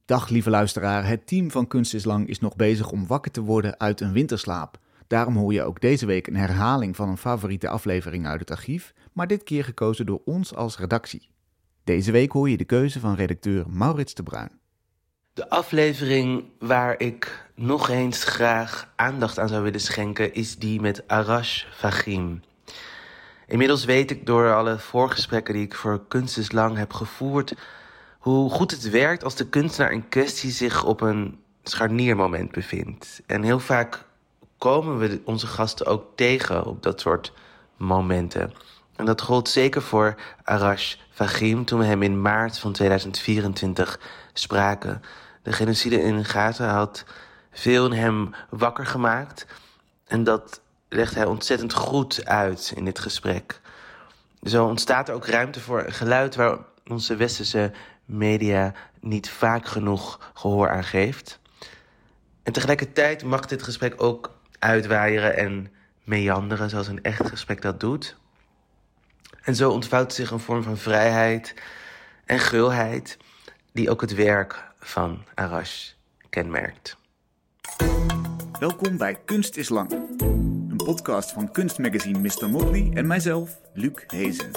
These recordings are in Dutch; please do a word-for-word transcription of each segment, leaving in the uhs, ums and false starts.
Dag lieve luisteraar, het team van Kunst is Lang is nog bezig om wakker te worden uit een winterslaap. Daarom hoor je ook deze week een herhaling van een favoriete aflevering uit het archief, maar dit keer gekozen door ons als redactie. Deze week hoor je de keuze van redacteur Maurits de Bruin. De aflevering waar ik nog eens graag aandacht aan zou willen schenken is die met Arash Fagim. Inmiddels weet ik door alle voorgesprekken die ik voor Kunst is Lang heb gevoerd hoe goed het werkt als de kunstenaar in kwestie zich op een scharniermoment bevindt. En heel vaak komen we onze gasten ook tegen op dat soort momenten. En dat gold zeker voor Arash Fagim toen we hem in maart van tweeduizend vierentwintig spraken. De genocide in Gaza had veel in hem wakker gemaakt. En dat legt hij ontzettend goed uit in dit gesprek. Zo ontstaat er ook ruimte voor een geluid waar onze westerse media niet vaak genoeg gehoor aan geeft. En tegelijkertijd mag dit gesprek ook uitwaaieren en meanderen zoals een echt gesprek dat doet. En zo ontvouwt zich een vorm van vrijheid en gulheid die ook het werk van Arash kenmerkt. Welkom bij Kunst is Lang, een podcast van kunstmagazine mister Motley en mijzelf, Luc Hezen.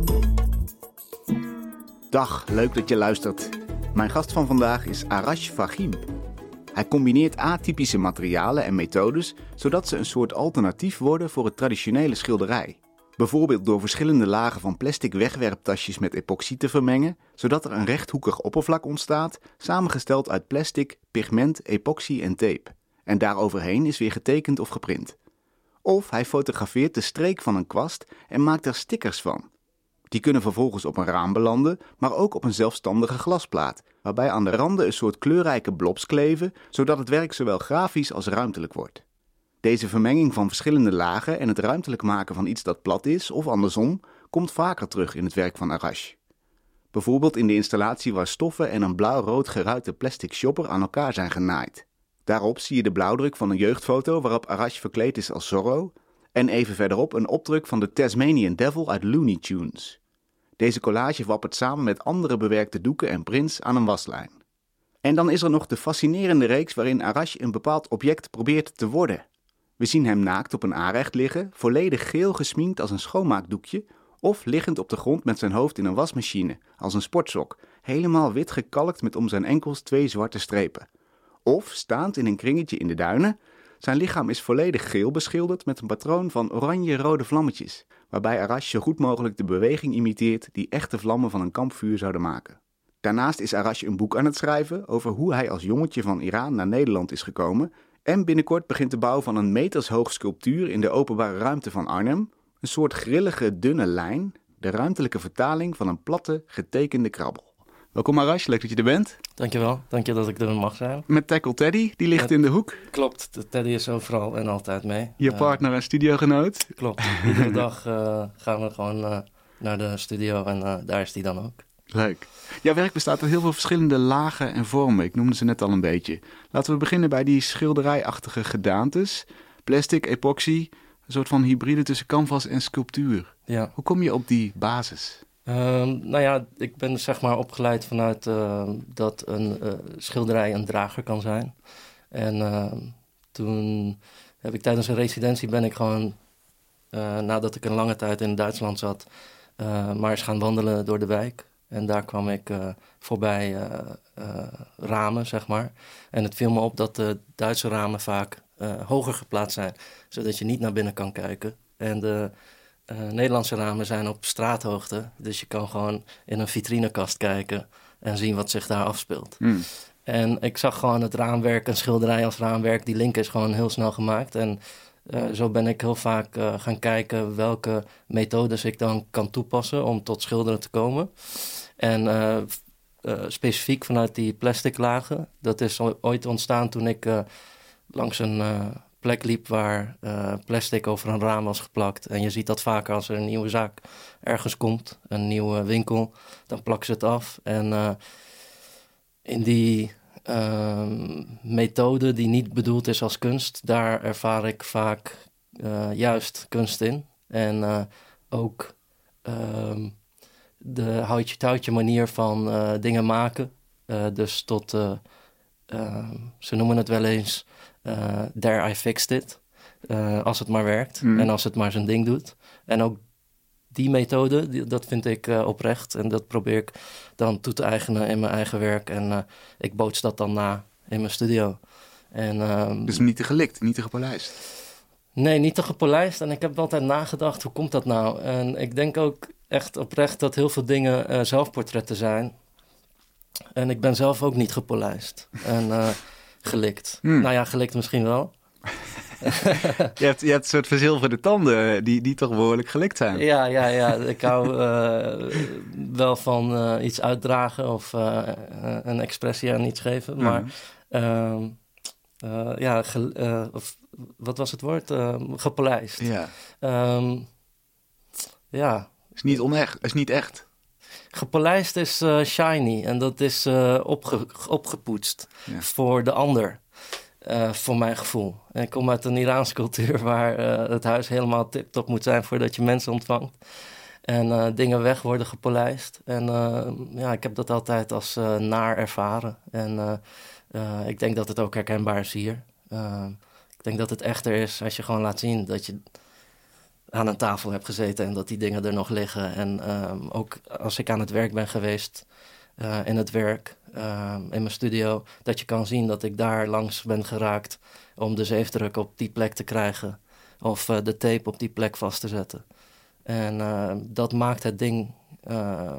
Dag, leuk dat je luistert. Mijn gast van vandaag is Arash Fagim. Hij combineert atypische materialen en methodes, zodat ze een soort alternatief worden voor het traditionele schilderij. Bijvoorbeeld door verschillende lagen van plastic wegwerptasjes met epoxy te vermengen, zodat er een rechthoekig oppervlak ontstaat, samengesteld uit plastic, pigment, epoxy en tape. En daaroverheen is weer getekend of geprint. Of hij fotografeert de streek van een kwast en maakt er stickers van. Die kunnen vervolgens op een raam belanden, maar ook op een zelfstandige glasplaat, waarbij aan de randen een soort kleurrijke blobs kleven, zodat het werk zowel grafisch als ruimtelijk wordt. Deze vermenging van verschillende lagen en het ruimtelijk maken van iets dat plat is, of andersom, komt vaker terug in het werk van Arash. Bijvoorbeeld in de installatie waar stoffen en een blauw-rood geruite plastic shopper aan elkaar zijn genaaid. Daarop zie je de blauwdruk van een jeugdfoto waarop Arash verkleed is als Zorro, en even verderop een opdruk van de Tasmanian Devil uit Looney Tunes. Deze collage wappert samen met andere bewerkte doeken en prints aan een waslijn. En dan is er nog de fascinerende reeks waarin Arash een bepaald object probeert te worden. We zien hem naakt op een aanrecht liggen, volledig geel gesminkt als een schoonmaakdoekje, of liggend op de grond met zijn hoofd in een wasmachine, als een sportsok, helemaal wit gekalkt met om zijn enkels twee zwarte strepen. Of staand in een kringetje in de duinen. Zijn lichaam is volledig geel beschilderd met een patroon van oranje-rode vlammetjes, waarbij Arash zo goed mogelijk de beweging imiteert die echte vlammen van een kampvuur zouden maken. Daarnaast is Arash een boek aan het schrijven over hoe hij als jongetje van Iran naar Nederland is gekomen en binnenkort begint de bouw van een metershoog sculptuur in de openbare ruimte van Arnhem, een soort grillige dunne lijn, de ruimtelijke vertaling van een platte, getekende krabbel. Welkom Arash, leuk dat je er bent. Dankjewel, dank je dat ik er mag zijn. Met Tackle Teddy, die ligt Met, in de hoek. Klopt, de Teddy is overal en altijd mee. Je uh, partner en studiogenoot. Klopt, iedere dag uh, gaan we gewoon uh, naar de studio en uh, daar is die dan ook. Leuk. Jouw werk bestaat uit heel veel verschillende lagen en vormen. Ik noemde ze net al een beetje. Laten we beginnen bij die schilderijachtige gedaantes. Plastic, epoxy, een soort van hybride tussen canvas en sculptuur. Ja. Hoe kom je op die basis? Uh, nou ja, ik ben zeg maar opgeleid vanuit uh, dat een uh, schilderij een drager kan zijn. En uh, toen heb ik tijdens een residentie ben ik gewoon, uh, nadat ik een lange tijd in Duitsland zat, uh, maar eens gaan wandelen door de wijk. En daar kwam ik uh, voorbij uh, uh, ramen, zeg maar. En het viel me op dat de Duitse ramen vaak uh, hoger geplaatst zijn, zodat je niet naar binnen kan kijken. En de uh, Nederlandse ramen zijn op straathoogte, dus je kan gewoon in een vitrinekast kijken en zien wat zich daar afspeelt. Mm. En ik zag gewoon het raamwerk, een schilderij als raamwerk, die link is gewoon heel snel gemaakt. En uh, zo ben ik heel vaak uh, gaan kijken welke methodes ik dan kan toepassen om tot schilderen te komen. En uh, uh, specifiek vanuit die plastic lagen, dat is ooit ontstaan toen ik uh, langs een uh, plek liep waar uh, plastic over een raam was geplakt. En je ziet dat vaker als er een nieuwe zaak ergens komt, een nieuwe winkel, dan plakken ze het af. En uh, in die uh, methode die niet bedoeld is als kunst, daar ervaar ik vaak uh, juist kunst in. En uh, ook Uh, de houtje-touwtje manier van uh, dingen maken. Uh, dus tot, uh, uh, ze noemen het wel eens, uh, there I fixed it. Uh, als het maar werkt mm. en als het maar zijn ding doet. En ook die methode, die, dat vind ik uh, oprecht. En dat probeer ik dan toe te eigenen in mijn eigen werk. En uh, ik boots dat dan na in mijn studio. En, uh, dus niet te gelikt, niet te gepolijst? Nee, niet te gepolijst. En ik heb altijd nagedacht, hoe komt dat nou? En ik denk ook echt oprecht dat heel veel dingen uh, zelfportretten zijn. En ik ben zelf ook niet gepolijst en uh, gelikt. Hmm. Nou ja, gelikt misschien wel. je, hebt, je hebt een soort verzilverde tanden die, die toch behoorlijk gelikt zijn. Ja, ja, ja. Ik hou uh, wel van uh, iets uitdragen of uh, een expressie aan iets geven. Maar uh, uh, ja, ge, uh, of, wat was het woord? Uh, gepolijst. Ja. Um, ja. Is niet onecht, is niet echt. Gepolijst is uh, shiny en dat is uh, opge, opgepoetst ja. voor de ander. Uh, voor mijn gevoel. En ik kom uit een Iraanse cultuur waar uh, het huis helemaal tip-top moet zijn voordat je mensen ontvangt. En uh, dingen weg worden gepolijst. En uh, ja, ik heb dat altijd als uh, naar ervaren. En uh, uh, ik denk dat het ook herkenbaar is hier. Uh, ik denk dat het echter is als je gewoon laat zien dat je aan een tafel hebt gezeten en dat die dingen er nog liggen. En uh, ook als ik aan het werk ben geweest, uh, in het werk, uh, in mijn studio, dat je kan zien dat ik daar langs ben geraakt om de zeefdruk op die plek te krijgen of uh, de tape op die plek vast te zetten. En uh, dat maakt het ding uh,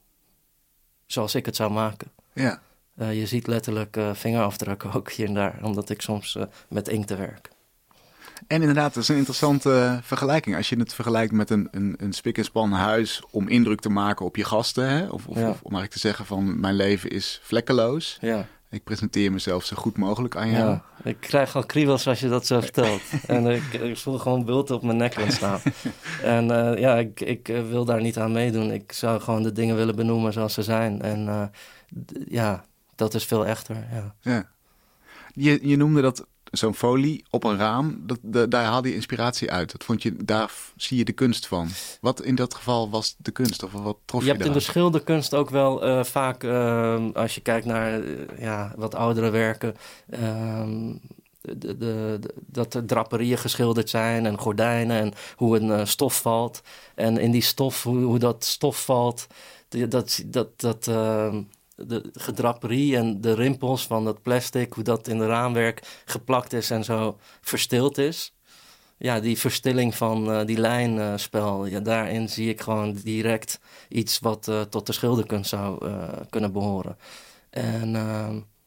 zoals ik het zou maken. Ja. Uh, je ziet letterlijk uh, vingerafdrukken ook hier en daar, omdat ik soms uh, met inkt werk. En inderdaad, dat is een interessante uh, vergelijking. Als je het vergelijkt met een, een, een spik-en-span huis om indruk te maken op je gasten. Hè? Of, of, ja. of om eigenlijk te zeggen van mijn leven is vlekkeloos. Ja. Ik presenteer mezelf zo goed mogelijk aan jou. Ja, ik krijg al kriebels als je dat zo vertelt. En ik, ik voel gewoon bulten op mijn nek ontstaan. En uh, ja, ik, ik wil daar niet aan meedoen. Ik zou gewoon de dingen willen benoemen zoals ze zijn. En uh, d- ja, dat is veel echter. Ja. Ja. Je, je noemde dat zo'n folie op een raam, dat, de, daar haalde je inspiratie uit. Dat vond je, daar zie je de kunst van. Wat in dat geval was de kunst? Of wat trof je Je hebt daar? in de schilderkunst ook wel uh, vaak, uh, als je kijkt naar uh, ja, wat oudere werken, uh, de, de, de, dat er draperieën geschilderd zijn en gordijnen en hoe een uh, stof valt. En in die stof, hoe, hoe dat stof valt, dat... dat, dat uh, de gedraperie en de rimpels van dat plastic, hoe dat in de raamwerk geplakt is en zo verstild is. Ja, die verstilling van uh, die lijnspel, uh, ja, daarin zie ik gewoon direct iets wat uh, tot de schilderkunst zou uh, kunnen behoren. En, uh,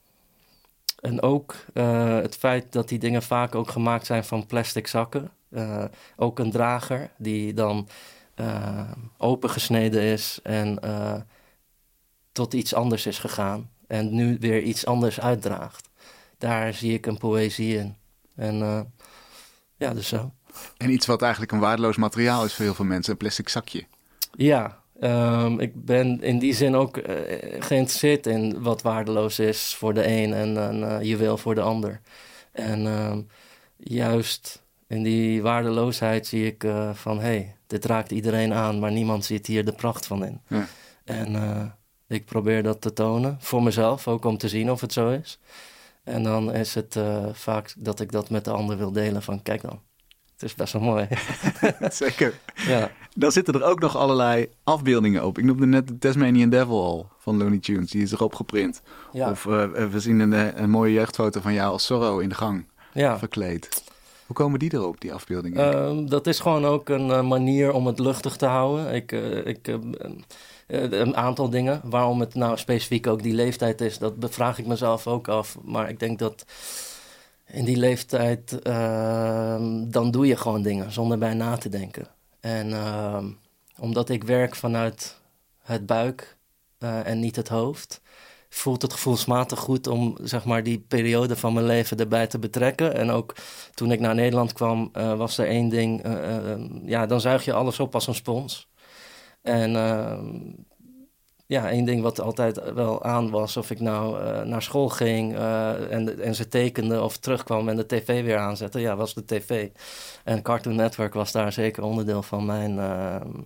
en ook uh, het feit dat die dingen vaak ook gemaakt zijn van plastic zakken. Uh, ook een drager die dan uh, opengesneden is en uh, tot iets anders is gegaan en nu weer iets anders uitdraagt. Daar zie ik een poëzie in. En uh, ja, dus zo. En iets wat eigenlijk een waardeloos materiaal is voor heel veel mensen, een plastic zakje. Ja, um, ik ben in die zin ook uh, geïnteresseerd in wat waardeloos is voor de een en een uh, juweel voor de ander. En uh, juist in die waardeloosheid zie ik uh, van, hé, hey, dit raakt iedereen aan, maar niemand ziet hier de pracht van in. Ja. En uh, ik probeer dat te tonen, voor mezelf, ook om te zien of het zo is. En dan is het uh, vaak dat ik dat met de ander wil delen van, kijk dan, het is best wel mooi. Zeker. Ja. Dan zitten er ook nog allerlei afbeeldingen op. Ik noemde net de Tasmanian Devil al van Looney Tunes, die is erop geprint. Ja. Of uh, we zien een, een mooie jeugdfoto van jou als Zorro in de gang, ja, verkleed. Hoe komen die erop, die afbeeldingen? Uh, dat is gewoon ook een uh, manier om het luchtig te houden. Ik... Uh, ik uh, Uh, een aantal dingen. Waarom het nou specifiek ook die leeftijd is, dat bevraag ik mezelf ook af. Maar ik denk dat in die leeftijd, uh, dan doe je gewoon dingen zonder bij na te denken. En uh, omdat ik werk vanuit het buik uh, en niet het hoofd, voelt het gevoelsmatig goed om, zeg maar, die periode van mijn leven erbij te betrekken. En ook toen ik naar Nederland kwam, uh, was er één ding, uh, uh, ja, dan zuig je alles op als een spons. En uh, ja, één ding wat altijd wel aan was, of ik nou uh, naar school ging uh, en, en ze tekende of terugkwam en de tv weer aanzette, ja, was de tv. En Cartoon Network was daar zeker onderdeel van mijn uh,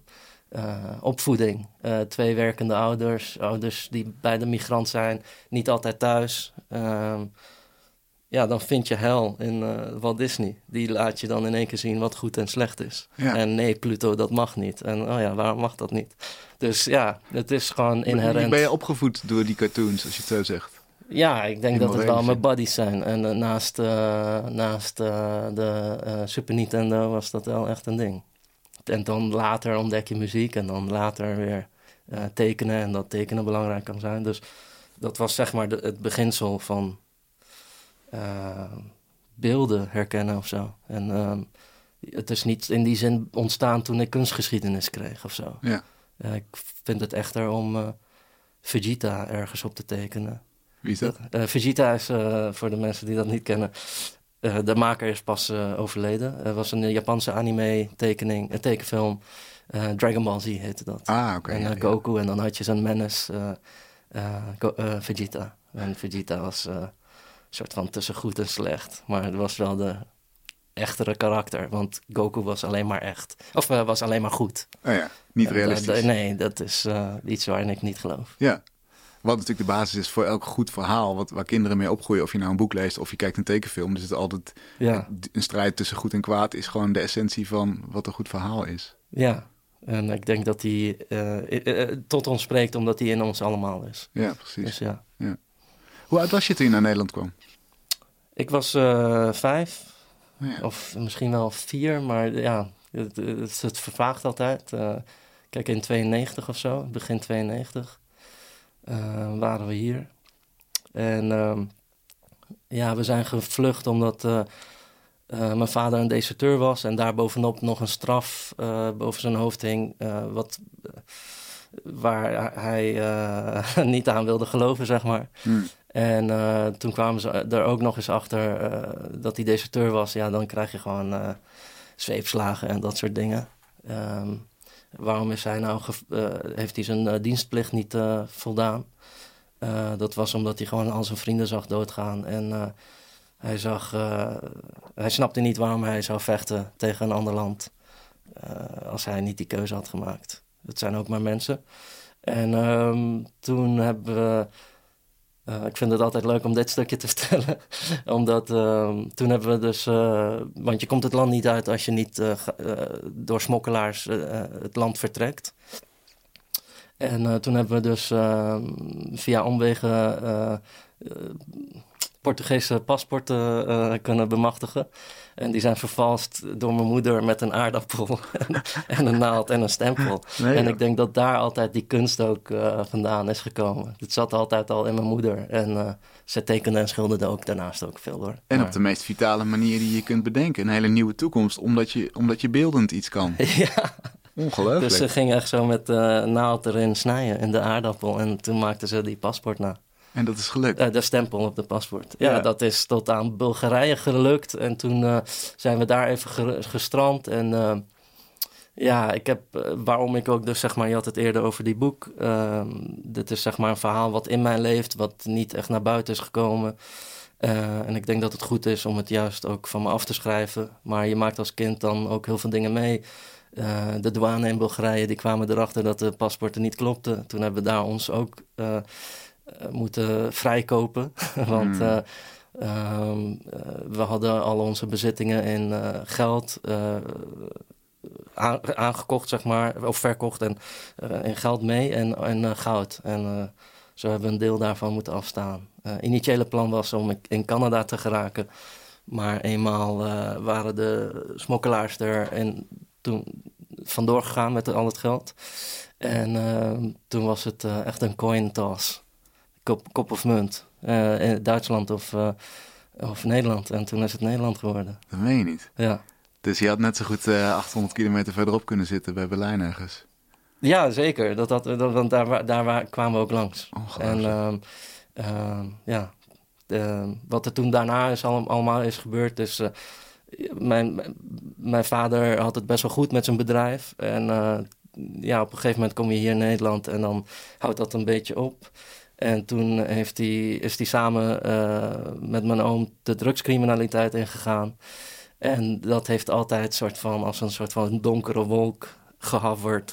uh, opvoeding. Uh, twee werkende ouders, ouders die beide migrant zijn, niet altijd thuis. Uh, ja, dan vind je hel in uh, Walt Disney. Die laat je dan in één keer zien wat goed en slecht is. Ja. En nee, Pluto, dat mag niet. En oh ja, waarom mag dat niet? Dus ja, het is gewoon inherent. Ben je opgevoed door die cartoons, als je het zo zegt? Ja, ik denk dat het wel mijn buddies zijn. En uh, naast, uh, naast uh, de uh, Super Nintendo was dat wel echt een ding. En dan later ontdek je muziek en dan later weer uh, tekenen. En dat tekenen belangrijk kan zijn. Dus dat was zeg maar de, het beginsel van uh, beelden herkennen of zo. En uh, het is niet in die zin ontstaan toen ik kunstgeschiedenis kreeg of zo. Ja. Uh, ik vind het echter om uh, Vegeta ergens op te tekenen. Wie is dat? Uh, Vegeta is, uh, voor de mensen die dat niet kennen, uh, de maker is pas uh, overleden. Het uh, was een Japanse anime-tekening, een tekenfilm. Uh, Dragon Ball Z heette dat. Ah, oké. Okay, en uh, ja, Goku, ja. En dan had je zo'n menace, uh, uh, Go- uh, Vegeta. En Vegeta was uh, een soort van tussen goed en slecht. Maar het was wel de echtere karakter, want Goku was alleen maar echt. Of uh, was alleen maar goed. Oh ja, niet realistisch. Uh, d- nee, dat is uh, iets waarin ik niet geloof. Ja. Wat natuurlijk de basis is voor elk goed verhaal, wat, waar kinderen mee opgroeien. Of je nou een boek leest of je kijkt een tekenfilm. Dus het is altijd ja. een strijd tussen goed en kwaad is gewoon de essentie van wat een goed verhaal is. Ja, en ik denk dat die uh, uh, tot ons spreekt omdat die in ons allemaal is. Ja, precies. Dus ja. Ja. Hoe oud was je toen je naar Nederland kwam? Ik was uh, vijf, oh ja. of misschien wel vier, maar ja, het, het, het vervaagt altijd. Uh, kijk, in tweeënnegentig of zo, begin tweeënnegentig. Uh, waren we hier. En uh, ja, we zijn gevlucht omdat uh, uh, mijn vader een deserteur was en daar bovenop nog een straf uh, boven zijn hoofd hing, uh, wat, uh, waar hij uh, niet aan wilde geloven, zeg maar. Hmm. En uh, toen kwamen ze er ook nog eens achter uh, dat hij deserteur was. Ja, dan krijg je gewoon uh, zweepslagen en dat soort dingen. Um, Waarom is hij nou ge- uh, heeft hij zijn uh, dienstplicht niet uh, voldaan? Uh, dat was omdat hij gewoon al zijn vrienden zag doodgaan. En uh, hij, zag, uh, hij snapte niet waarom hij zou vechten tegen een ander land. Uh, als hij niet die keuze had gemaakt. Dat zijn ook maar mensen. En um, toen hebben we... Uh, ik vind het altijd leuk om dit stukje te vertellen. Omdat uh, toen hebben we dus... Uh, want je komt het land niet uit als je niet uh, uh, door smokkelaars uh, het land vertrekt. En uh, toen hebben we dus uh, via omwegen uh, uh, Portugese paspoorten uh, kunnen bemachtigen. En die zijn vervalst door mijn moeder met een aardappel en, en een naald en een stempel. Nee, en ik denk dat daar altijd die kunst ook uh, vandaan is gekomen. Het zat altijd al in mijn moeder. En uh, ze tekende en schilderde ook daarnaast ook veel hoor. En maar... op de meest vitale manier die je kunt bedenken. Een hele nieuwe toekomst, omdat je, omdat je beeldend iets kan. Ja. Ongelooflijk. Dus ze ging echt zo met uh, naald erin snijden in de aardappel. En toen maakte ze die paspoort na. En dat is gelukt? Uh, de stempel op de paspoort. Ja, ja, dat is tot aan Bulgarije gelukt. En toen uh, zijn we daar even ge- gestrand. En uh, ja, ik heb, uh, waarom ik ook dus zeg maar, je had het eerder over die boek. Uh, dit is zeg maar een verhaal wat in mij leeft, wat niet echt naar buiten is gekomen. Uh, en ik denk dat het goed is om het juist ook van me af te schrijven. Maar je maakt als kind dan ook heel veel dingen mee. Uh, de douane in Bulgarije, die kwamen erachter dat de paspoorten niet klopten. Toen hebben we daar ons ook... Uh, Uh, moeten vrijkopen. Want uh, um, uh, we hadden al onze bezittingen in uh, geld uh, aan, aangekocht, zeg maar, of verkocht en uh, in geld mee en, en uh, goud. En uh, zo hebben we een deel daarvan moeten afstaan. Uh, initiële plan was om in Canada te geraken. Maar eenmaal uh, waren de smokkelaars er en toen vandoor gegaan met al het geld. En uh, toen was het uh, echt een coin toss. Kop, kop of munt. Uh, in Duitsland of, uh, of Nederland. En toen is het Nederland geworden. Dat meen je niet? Ja. Dus je had net zo goed uh, achthonderd kilometer verderop kunnen zitten bij Berlijn ergens? Ja, zeker. Dat, dat, dat, want daar, daar kwamen we ook langs. En uh, uh, ja, de, wat er toen daarna is al, allemaal is gebeurd is... Uh, mijn, mijn vader had het best wel goed met zijn bedrijf. En uh, ja, op een gegeven moment kom je hier in Nederland en dan houdt dat een beetje op... En toen heeft hij, is hij samen uh, met mijn oom de drugscriminaliteit ingegaan. En dat heeft altijd soort van, als een soort van donkere wolk gehaverd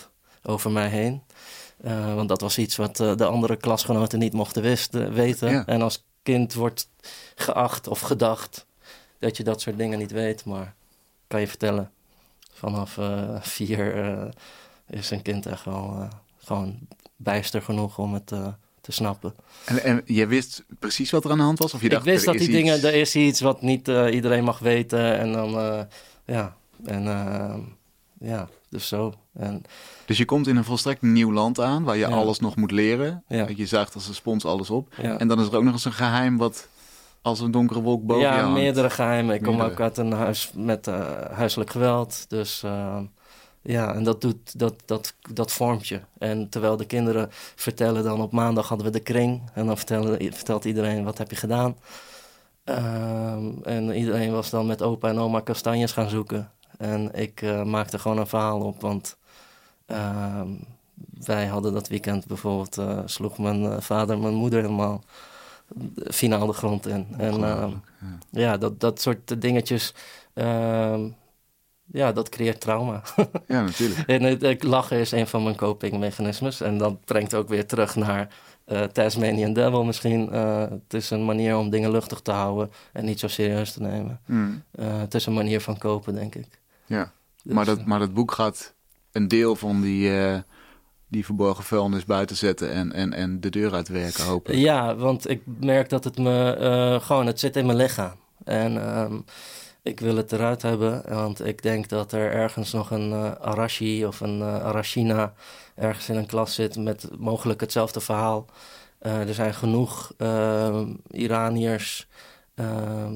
over mij heen. Uh, want dat was iets wat uh, de andere klasgenoten niet mochten wisten, weten. Ja. En als kind wordt geacht of gedacht dat je dat soort dingen niet weet. Maar kan je vertellen, vanaf uh, vier uh, is een kind echt wel uh, gewoon bijster genoeg om het uh, te snappen. En, en je wist precies wat er aan de hand was? Of je dacht, ik wist er dat is die iets... dingen, er is iets wat niet uh, iedereen mag weten. En dan, uh, ja, en uh, ja, dus zo. En, dus je komt in een volstrekt nieuw land aan, waar je ja. alles nog moet leren. Ja. Je zuigt als een spons alles op. Ja. En dan is er ook nog eens een geheim wat als een donkere wolk boven ja, je hangt. Ja, meerdere geheimen. Ik meerdere. kom ook uit een huis met uh, huiselijk geweld. Dus uh, ja, en dat, doet, dat, dat, dat vormt je. En terwijl de kinderen vertellen dan op maandag hadden we de kring. En dan vertellen, vertelt iedereen, wat heb je gedaan? Uh, en iedereen was dan met opa en oma kastanjes gaan zoeken. En ik uh, maakte gewoon een verhaal op, want uh, wij hadden dat weekend bijvoorbeeld, uh, sloeg mijn uh, vader mijn moeder helemaal finaal de grond in. En uh, ja, ja dat, dat soort dingetjes, uh, ja, dat creëert trauma. Ja, natuurlijk. En het, het lachen is een van mijn copingmechanismes en dat brengt ook weer terug naar uh, Tasmanian Devil misschien. Uh, het is een manier om dingen luchtig te houden en niet zo serieus te nemen. Mm. Uh, het is een manier van kopen, denk ik. Ja, dus, maar, dat, maar dat boek gaat een deel van die, uh, die verborgen vuilnis buiten zetten en, en, en de deur uitwerken, hopelijk. Ja, want ik merk dat het me uh, gewoon, het zit in mijn lichaam. En um, ik wil het eruit hebben, want ik denk dat er ergens nog een uh, Arashi of een uh, Arashina ergens in een klas zit met mogelijk hetzelfde verhaal. Uh, er zijn genoeg uh, Iraniërs uh,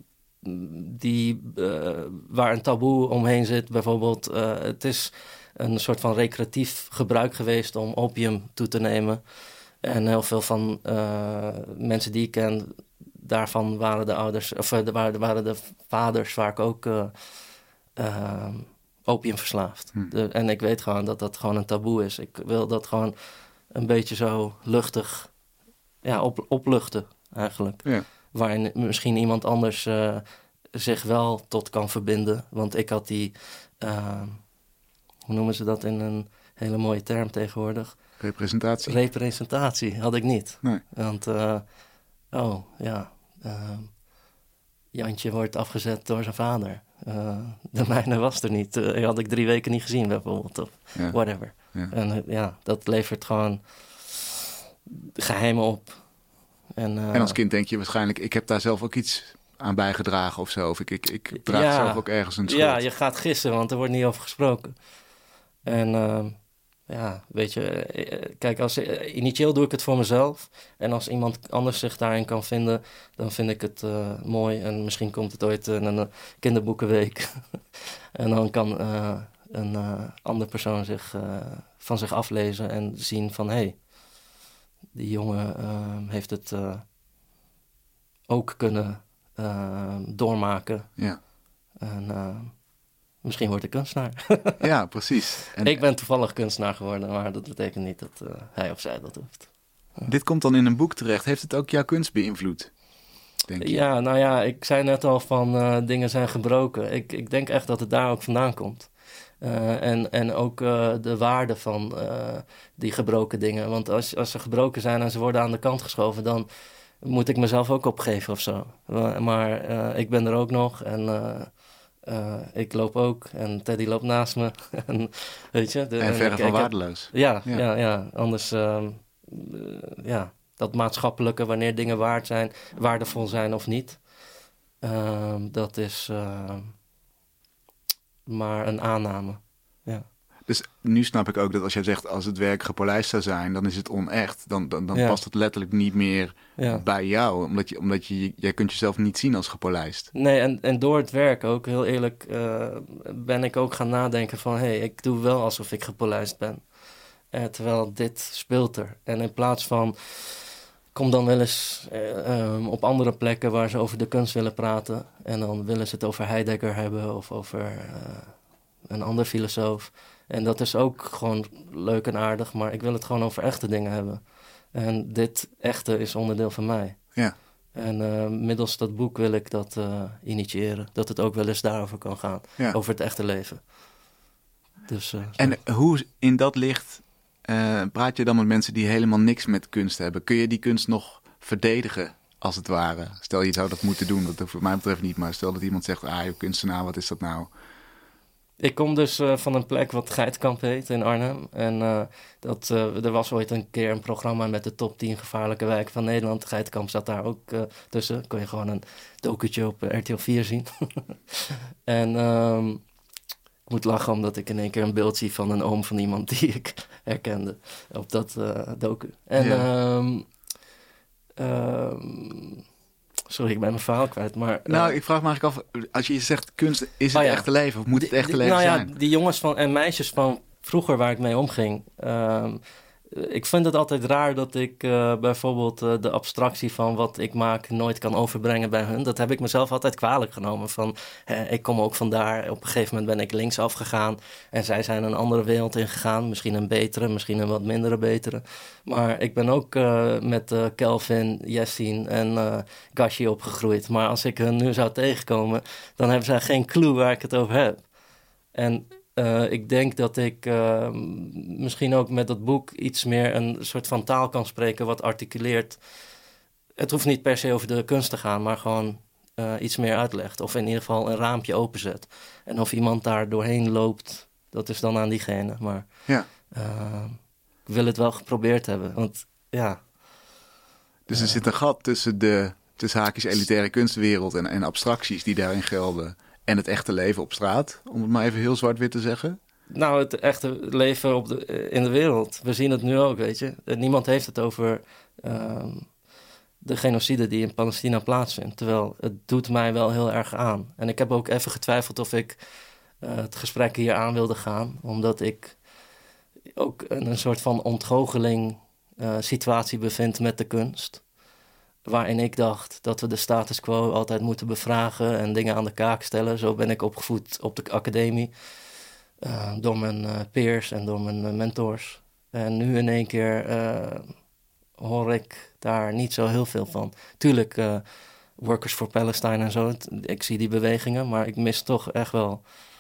die, uh, waar een taboe omheen zit. Bijvoorbeeld, uh, het is een soort van recreatief gebruik geweest om opium toe te nemen. En heel veel van uh, mensen die ik ken, daarvan waren de ouders, of uh, waren, waren de vaders vaak ook uh, uh, opium verslaafd. Hm. De, en ik weet gewoon dat dat gewoon een taboe is. Ik wil dat gewoon een beetje zo luchtig, ja, op, opluchten eigenlijk. Ja. Waarin misschien iemand anders uh, zich wel tot kan verbinden. Want ik had die, uh, hoe noemen ze dat in een hele mooie term tegenwoordig? Representatie. Representatie had ik niet. Nee. Want, uh, oh ja, uh, Jantje wordt afgezet door zijn vader. Uh, de mijne was er niet. Uh, had ik drie weken niet gezien bijvoorbeeld. Of ja. whatever. Ja. En uh, ja, dat levert gewoon geheimen op. En, uh, en als kind denk je waarschijnlijk, ik heb daar zelf ook iets aan bijgedragen of zo. Of ik, ik, ik draag ja, zelf ook ergens een schuld. Ja, je gaat gissen, want er wordt niet over gesproken. En uh, ja, weet je, kijk, als, initieel doe ik het voor mezelf. En als iemand anders zich daarin kan vinden, dan vind ik het uh, mooi. En misschien komt het ooit in een kinderboekenweek. En dan kan uh, een uh, andere persoon zich, uh, van zich aflezen en zien van, hé, hey, die jongen uh, heeft het uh, ook kunnen uh, doormaken. Ja. En uh, misschien word ik kunstenaar. Ja, precies. En ik ben toevallig kunstenaar geworden, maar dat betekent niet dat uh, hij of zij dat hoeft. Ja. Dit komt dan in een boek terecht. Heeft het ook jouw kunst beïnvloed? Denk je? Ja, nou ja, ik zei net al van uh, dingen zijn gebroken. Ik, ik denk echt dat het daar ook vandaan komt. Uh, en, en ook uh, de waarde van uh, die gebroken dingen. Want als, als ze gebroken zijn en ze worden aan de kant geschoven, dan moet ik mezelf ook opgeven of zo. Maar uh, ik ben er ook nog en uh, uh, ik loop ook en Teddy loopt naast me. en, weet je, de, en verre van ik, waardeloos. Heb, ja, ja. Ja, ja, anders uh, uh, ja, dat maatschappelijke, wanneer dingen waard zijn, waardevol zijn of niet. Uh, dat is uh, maar een aanname. Ja. Dus nu snap ik ook dat als jij zegt, als het werk gepolijst zou zijn, dan is het onecht. Dan, dan, dan ja. past het letterlijk niet meer ja. bij jou. Omdat je, omdat je, jij kunt jezelf niet zien als gepolijst. Nee, en, en door het werk ook, heel eerlijk, uh, ben ik ook gaan nadenken van, hé, hey, ik doe wel alsof ik gepolijst ben. Uh, terwijl dit speelt er. En in plaats van, kom dan wel eens uh, um, op andere plekken waar ze over de kunst willen praten. En dan willen ze het over Heidegger hebben of over uh, een ander filosoof. En dat is ook gewoon leuk en aardig, maar ik wil het gewoon over echte dingen hebben. En dit echte is onderdeel van mij. Ja. En uh, middels dat boek wil ik dat uh, initiëren. Dat het ook wel eens daarover kan gaan. Ja. Over het echte leven. Dus, uh, en hoe in dat licht uh, praat je dan met mensen die helemaal niks met kunst hebben? Kun je die kunst nog verdedigen, als het ware? Stel, je zou dat moeten doen, dat voor mij betreft niet. Maar stel dat iemand zegt, ah, je kunstenaar, wat is dat nou? Ik kom dus uh, van een plek wat Geitkamp heet in Arnhem. En uh, dat, uh, er was ooit een keer een programma met de top tien gevaarlijke wijken van Nederland. Geitkamp zat daar ook uh, tussen. Kon je gewoon een docutje op uh, R T L vier zien. en um, ik moet lachen omdat ik in één keer een beeld zie van een oom van iemand die ik herkende op dat uh, docu. En ja. um, um, Sorry, ik ben mijn verhaal kwijt, maar... Nou, uh, ik vraag me eigenlijk af, als je zegt kunst, is het oh ja. echte leven of moet het echte die, leven nou zijn? Ja, die jongens van, en meisjes van vroeger waar ik mee omging... Uh, ik vind het altijd raar dat ik uh, bijvoorbeeld uh, de abstractie van wat ik maak nooit kan overbrengen bij hun. Dat heb ik mezelf altijd kwalijk genomen. Van, hè, ik kom ook vandaar. Op een gegeven moment ben ik linksaf gegaan. En zij zijn een andere wereld ingegaan. Misschien een betere, misschien een wat mindere betere. Maar ik ben ook uh, met uh, Kelvin, Yassin en uh, Gashi opgegroeid. Maar als ik hen nu zou tegenkomen, dan hebben zij geen clue waar ik het over heb. En... Uh, ik denk dat ik uh, misschien ook met dat boek iets meer een soort van taal kan spreken wat articuleert. Het hoeft niet per se over de kunst te gaan, maar gewoon uh, iets meer uitlegt. Of in ieder geval een raampje openzet. En of iemand daar doorheen loopt, dat is dan aan diegene. Maar ja. uh, ik wil het wel geprobeerd hebben, want ja. Dus er uh, zit een gat tussen de tussen haakjes elitaire kunstwereld en, en abstracties die daarin gelden. En het echte leven op straat, om het maar even heel zwart-wit te zeggen? Nou, het echte leven op de, in de wereld. We zien het nu ook, weet je. Niemand heeft het over uh, de genocide die in Palestina plaatsvindt. Terwijl het doet mij wel heel erg aan. En ik heb ook even getwijfeld of ik uh, het gesprek hier aan wilde gaan. Omdat ik ook een, een soort van ontgoocheling uh, situatie bevind met de kunst. Waarin ik dacht dat we de status quo altijd moeten bevragen en dingen aan de kaak stellen. Zo ben ik opgevoed op de academie. Uh, door mijn uh, peers en door mijn uh, mentors. En nu in één keer uh, hoor ik daar niet zo heel veel van. Tuurlijk, uh, Workers for Palestine en zo. Ik zie die bewegingen, maar ik mis toch echt wel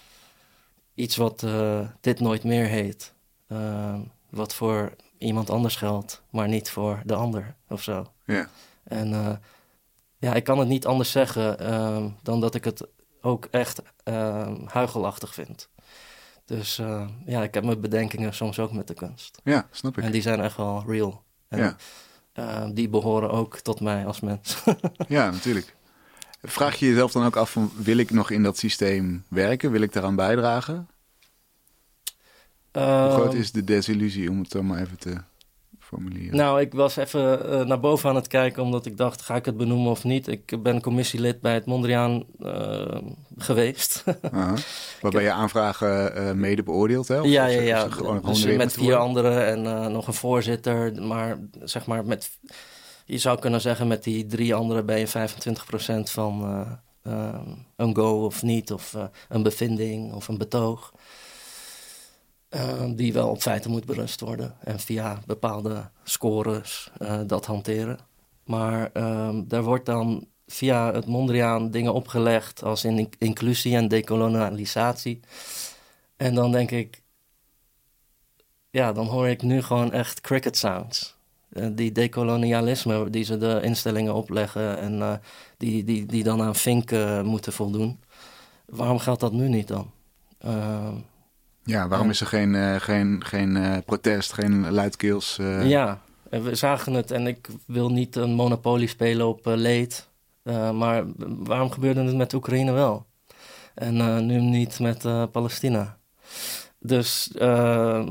iets wat uh, dit nooit meer heet. Uh, wat voor iemand anders geldt, maar niet voor de ander of zo. Ja. En uh, ja, ik kan het niet anders zeggen uh, dan dat ik het ook echt uh, huichelachtig vind. Dus uh, ja, ik heb mijn bedenkingen soms ook met de kunst. Ja, snap ik. En die zijn echt wel real. En ja. uh, die behoren ook tot mij als mens. Ja, natuurlijk. Vraag je jezelf dan ook af van, wil ik nog in dat systeem werken? Wil ik daaraan bijdragen? Uh, Hoe groot is de desillusie, om het zo maar even te formuleren? Nou, ik was even uh, naar boven aan het kijken, omdat ik dacht, ga ik het benoemen of niet? Ik ben commissielid bij het Mondriaan uh, geweest. uh-huh. Waarbij je aanvragen uh, mede beoordeelt, hè? Of ja, of ja, ja. Gewoon, dus gewoon met vier anderen en uh, nog een voorzitter. Maar zeg maar, met, je zou kunnen zeggen, met die drie anderen ben je vijfentwintig procent van uh, uh, een go of niet, of uh, een bevinding of een betoog. Uh, die wel op feiten moet berust worden. En via bepaalde scores uh, dat hanteren. Maar uh, daar wordt dan via het Mondriaan dingen opgelegd als in inclusie en dekolonialisatie. En dan denk ik, ja, dan hoor ik nu gewoon echt cricket sounds. Uh, die dekolonialisme die ze de instellingen opleggen en uh, die, die, die dan aan Vink uh, moeten voldoen. Waarom geldt dat nu niet dan? Uh, Ja, waarom is er geen, uh, geen, geen uh, protest, geen luidkeels? Uh... Ja, we zagen het en ik wil niet een monopolie spelen op uh, leed. Uh, maar waarom gebeurde het met Oekraïne wel? En uh, nu niet met uh, Palestina. Dus uh,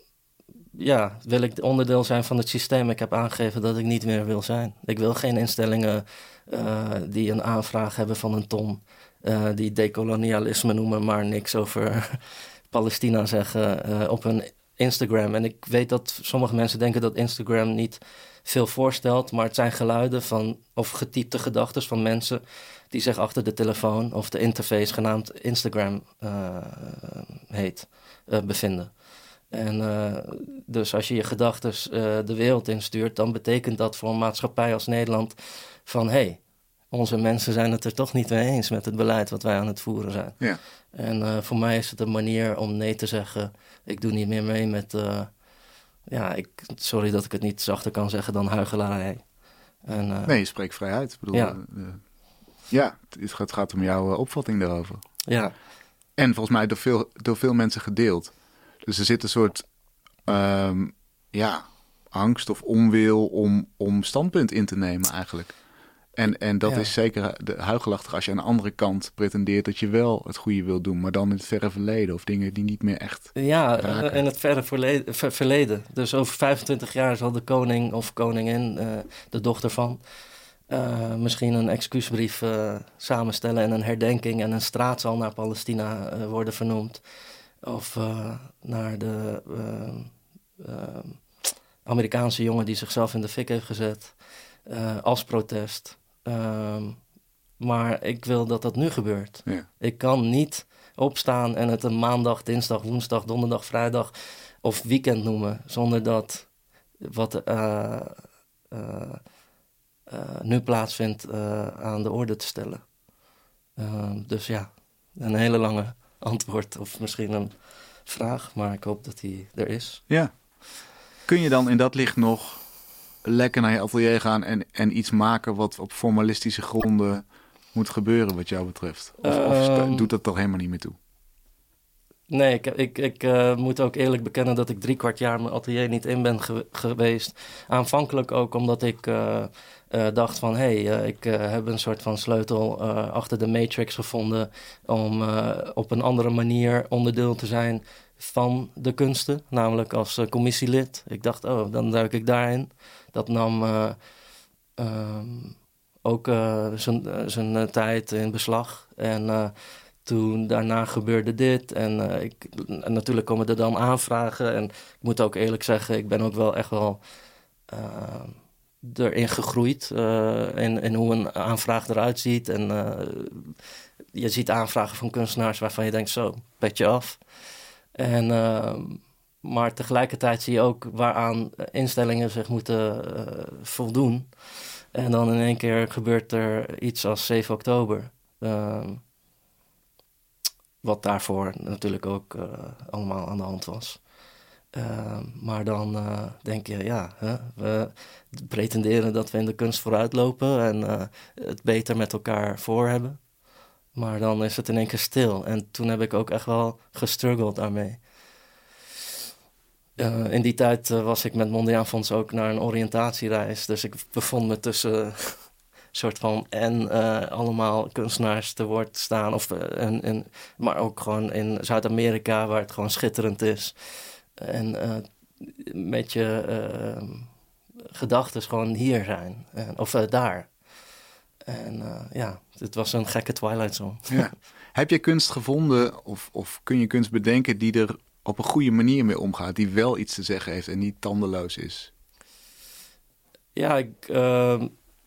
ja, wil ik onderdeel zijn van het systeem. Ik heb aangegeven dat ik niet meer wil zijn. Ik wil geen instellingen uh, die een aanvraag hebben van een ton. Uh, die dekolonialisme noemen, maar niks over Palestina zeggen uh, op hun Instagram. En ik weet dat sommige mensen denken dat Instagram niet veel voorstelt, maar het zijn geluiden van, of getypte gedachten van mensen die zich achter de telefoon of de interface genaamd Instagram uh, heet, uh, bevinden. En uh, dus als je je gedachten uh, de wereld instuurt, dan betekent dat voor een maatschappij als Nederland van, hé, hey, onze mensen zijn het er toch niet mee eens met het beleid wat wij aan het voeren zijn. Ja. En uh, voor mij is het een manier om nee te zeggen. Ik doe niet meer mee met, uh, ja, ik, sorry dat ik het niet zachter kan zeggen dan huichelarij. En, uh, nee, je spreekt vrij uit. Ik bedoel, ja, uh, ja het, gaat, het gaat om jouw uh, opvatting daarover. Ja. En volgens mij door veel, door veel mensen gedeeld. Dus er zit een soort um, ja, angst of onwil om, om standpunt in te nemen eigenlijk. En, en dat ja. is zeker de huichelachtig als je aan de andere kant pretendeert dat je wel het goede wilt doen, maar dan in het verre verleden of dingen die niet meer echt Ja, raken. In het verre verleden, ver, verleden. Dus over vijfentwintig jaar zal de koning of koningin, uh, de dochter van, uh, misschien een excuusbrief uh, samenstellen en een herdenking en een straat zal naar Palestina uh, worden vernoemd. Of uh, naar de uh, uh, Amerikaanse jongen die zichzelf in de fik heeft gezet uh, als protest. Um, maar ik wil dat dat nu gebeurt. Ja. Ik kan niet opstaan en het een maandag, dinsdag, woensdag, donderdag, vrijdag of weekend noemen, zonder dat wat uh, uh, uh, nu plaatsvindt uh, aan de orde te stellen. Uh, dus ja, een hele lange antwoord of misschien een vraag, maar ik hoop dat die er is. Ja. Kun je dan in dat licht nog lekker naar je atelier gaan en, en iets maken wat op formalistische gronden moet gebeuren wat jou betreft? Of, um, of sta, doet dat toch helemaal niet meer toe? Nee, ik, ik, ik uh, moet ook eerlijk bekennen dat ik drie kwart jaar mijn atelier niet in ben ge- geweest. Aanvankelijk ook omdat ik uh, uh, dacht van, hé, hey, uh, ik uh, heb een soort van sleutel uh, achter de matrix gevonden om uh, op een andere manier onderdeel te zijn van de kunsten, namelijk als uh, commissielid. Ik dacht, oh, dan duik ik daarin. Dat nam uh, uh, ook uh, zijn uh, zijn uh, tijd in beslag. En uh, toen daarna gebeurde dit. En, uh, ik, en natuurlijk komen er dan aanvragen. En ik moet ook eerlijk zeggen, ik ben ook wel echt wel uh, erin gegroeid. Uh, in, in hoe een aanvraag eruit ziet. En uh, je ziet aanvragen van kunstenaars waarvan je denkt, zo, petje af. En, uh, maar tegelijkertijd zie je ook waaraan instellingen zich moeten uh, voldoen. En dan in één keer gebeurt er iets als zeven oktober. Uh, wat daarvoor natuurlijk ook uh, allemaal aan de hand was. Uh, maar dan uh, denk je, ja, hè, we pretenderen dat we in de kunst vooruitlopen en uh, het beter met elkaar voor hebben. Maar dan is het in één keer stil. En toen heb ik ook echt wel gestruggeld daarmee. Uh, in die tijd uh, was ik met Mondriaan Fonds ook naar een oriëntatiereis. Dus ik bevond me tussen uh, soort van en uh, allemaal kunstenaars te woord staan. Of, uh, en, en, maar ook gewoon in Zuid-Amerika, waar het gewoon schitterend is. En uh, met je uh, gedachten gewoon hier zijn. En, of uh, daar. En uh, ja, het was een gekke Twilight Zone. Ja. Heb je kunst gevonden of, of kun je kunst bedenken die er op een goede manier mee omgaat, die wel iets te zeggen heeft en niet tandeloos is? Ja, ik, uh,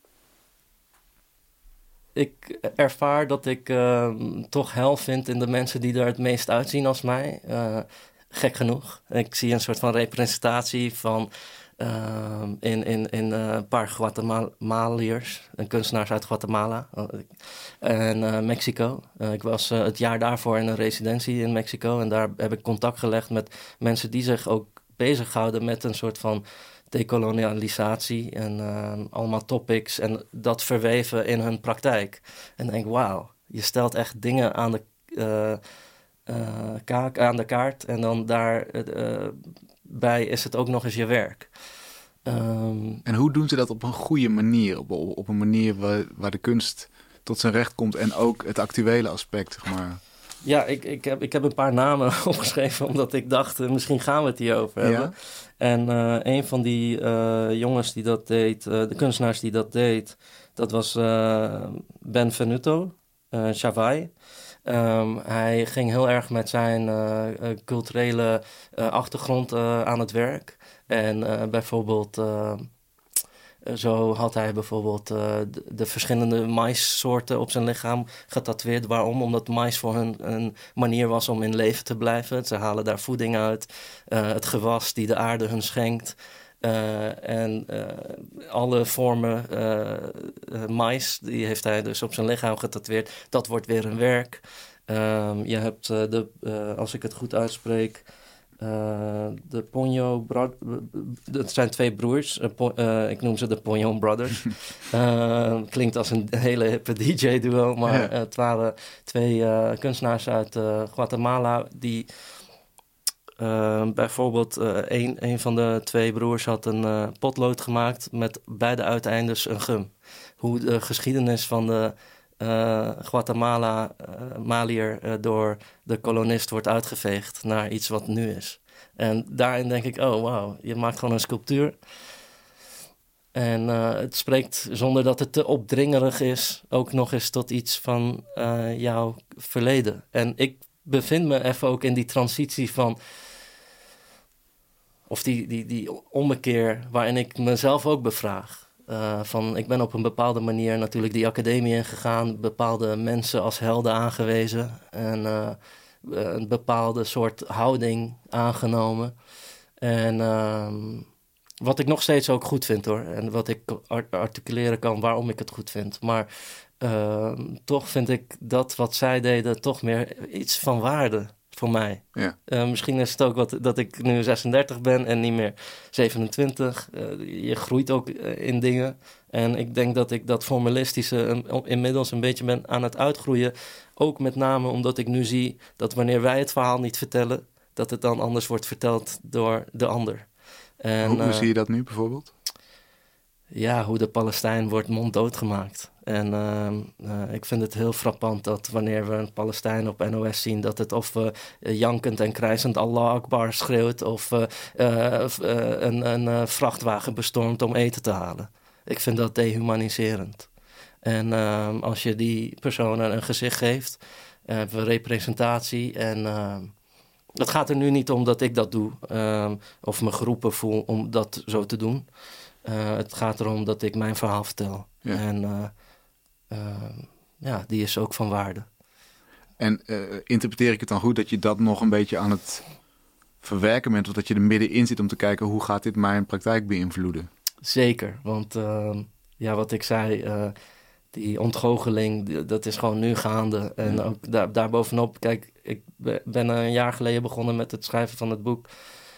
ik ervaar dat ik uh, toch hel vind in de mensen die er het meest uitzien als mij. Uh, gek genoeg. Ik zie een soort van representatie van Uh, in, in, in uh, een paar Guatemaliërs, kunstenaars uit Guatemala en uh, Mexico. Uh, ik was uh, het jaar daarvoor in een residentie in Mexico en daar heb ik contact gelegd met mensen die zich ook bezighouden met een soort van dekolonialisatie en uh, allemaal topics en dat verweven in hun praktijk. En denk, wauw, je stelt echt dingen aan de, uh, uh, kaak, aan de kaart en dan daar uh, bij is het ook nog eens je werk. Um, en hoe doen ze dat op een goede manier? Op, op, op een manier waar, waar de kunst tot zijn recht komt en ook het actuele aspect, zeg maar. Ja, ik, ik, heb, ik heb een paar namen opgeschreven omdat ik dacht, uh, misschien gaan we het hierover hebben. Ja? En uh, een van die uh, jongens die dat deed, uh, de kunstenaars die dat deed, dat was uh, Ben Venuto, uh, Chavai. Um, hij ging heel erg met zijn uh, uh, culturele uh, achtergrond uh, aan het werk. En uh, bijvoorbeeld, uh, zo had hij bijvoorbeeld uh, de, de verschillende maissoorten op zijn lichaam getatoeëerd. Waarom? Omdat mais voor hun een manier was om in leven te blijven. Ze halen daar voeding uit, uh, het gewas die de aarde hun schenkt. Uh, en uh, alle vormen uh, uh, mais, die heeft hij dus op zijn lichaam getatoeëerd. Dat wordt weer een werk. Um, je hebt uh, de, uh, als ik het goed uitspreek, uh, de Ponyo Brothers. Dat zijn twee broers. Uh, po- uh, ik noem ze de Ponyo Brothers. uh, klinkt als een hele hippe D J-duo, maar uh, het waren twee uh, kunstenaars uit uh, Guatemala die uh, bijvoorbeeld uh, een, een van de twee broers had een uh, potlood gemaakt met beide uiteindes een gum. Hoe de geschiedenis van de Uh, Guatemala, uh, Maliër, uh, door de kolonist wordt uitgeveegd naar iets wat nu is. En daarin denk ik, oh wauw, je maakt gewoon een sculptuur. En uh, het spreekt, zonder dat het te opdringerig is, ook nog eens tot iets van uh, jouw verleden. En ik bevind me even ook in die transitie van, of die, die, die ommekeer waarin ik mezelf ook bevraag. Uh, van, ik ben op een bepaalde manier natuurlijk die academie ingegaan, bepaalde mensen als helden aangewezen en uh, een bepaalde soort houding aangenomen. En uh, wat ik nog steeds ook goed vind hoor, en wat ik art- articuleren kan waarom ik het goed vind. Maar uh, toch vind ik dat wat zij deden toch meer iets van waarde voor mij. Ja. Uh, misschien is het ook wat, dat ik nu zesendertig ben en niet meer zevenentwintig. Uh, je groeit ook uh, in dingen. En ik denk dat ik dat formalistische uh, inmiddels een beetje ben aan het uitgroeien. Ook met name omdat ik nu zie dat wanneer wij het verhaal niet vertellen, dat het dan anders wordt verteld door de ander. En, hoe, hoe uh, zie je dat nu bijvoorbeeld? Ja, hoe de Palestijn wordt monddood gemaakt. En uh, uh, ik vind het heel frappant dat wanneer we een Palestijn op N O S zien, dat het of uh, jankend en krijzend Allah Akbar schreeuwt of uh, uh, uh, een, een uh, vrachtwagen bestormt om eten te halen. Ik vind dat dehumaniserend. En uh, als je die personen een gezicht geeft, uh, hebben we representatie. En uh, het gaat er nu niet om dat ik dat doe uh, of me geroepen voel om dat zo te doen. Uh, het gaat erom dat ik mijn verhaal vertel. Ja. En uh, uh, ja, die is ook van waarde. En uh, interpreteer ik het dan goed dat je dat nog een beetje aan het verwerken bent, of dat je er middenin zit om te kijken hoe gaat dit mijn praktijk beïnvloeden? Zeker, want uh, ja, wat ik zei, uh, die ontgoocheling, die, dat is gewoon nu gaande. En ja. ook daar, daarbovenop, kijk, ik ben een jaar geleden begonnen met het schrijven van het boek.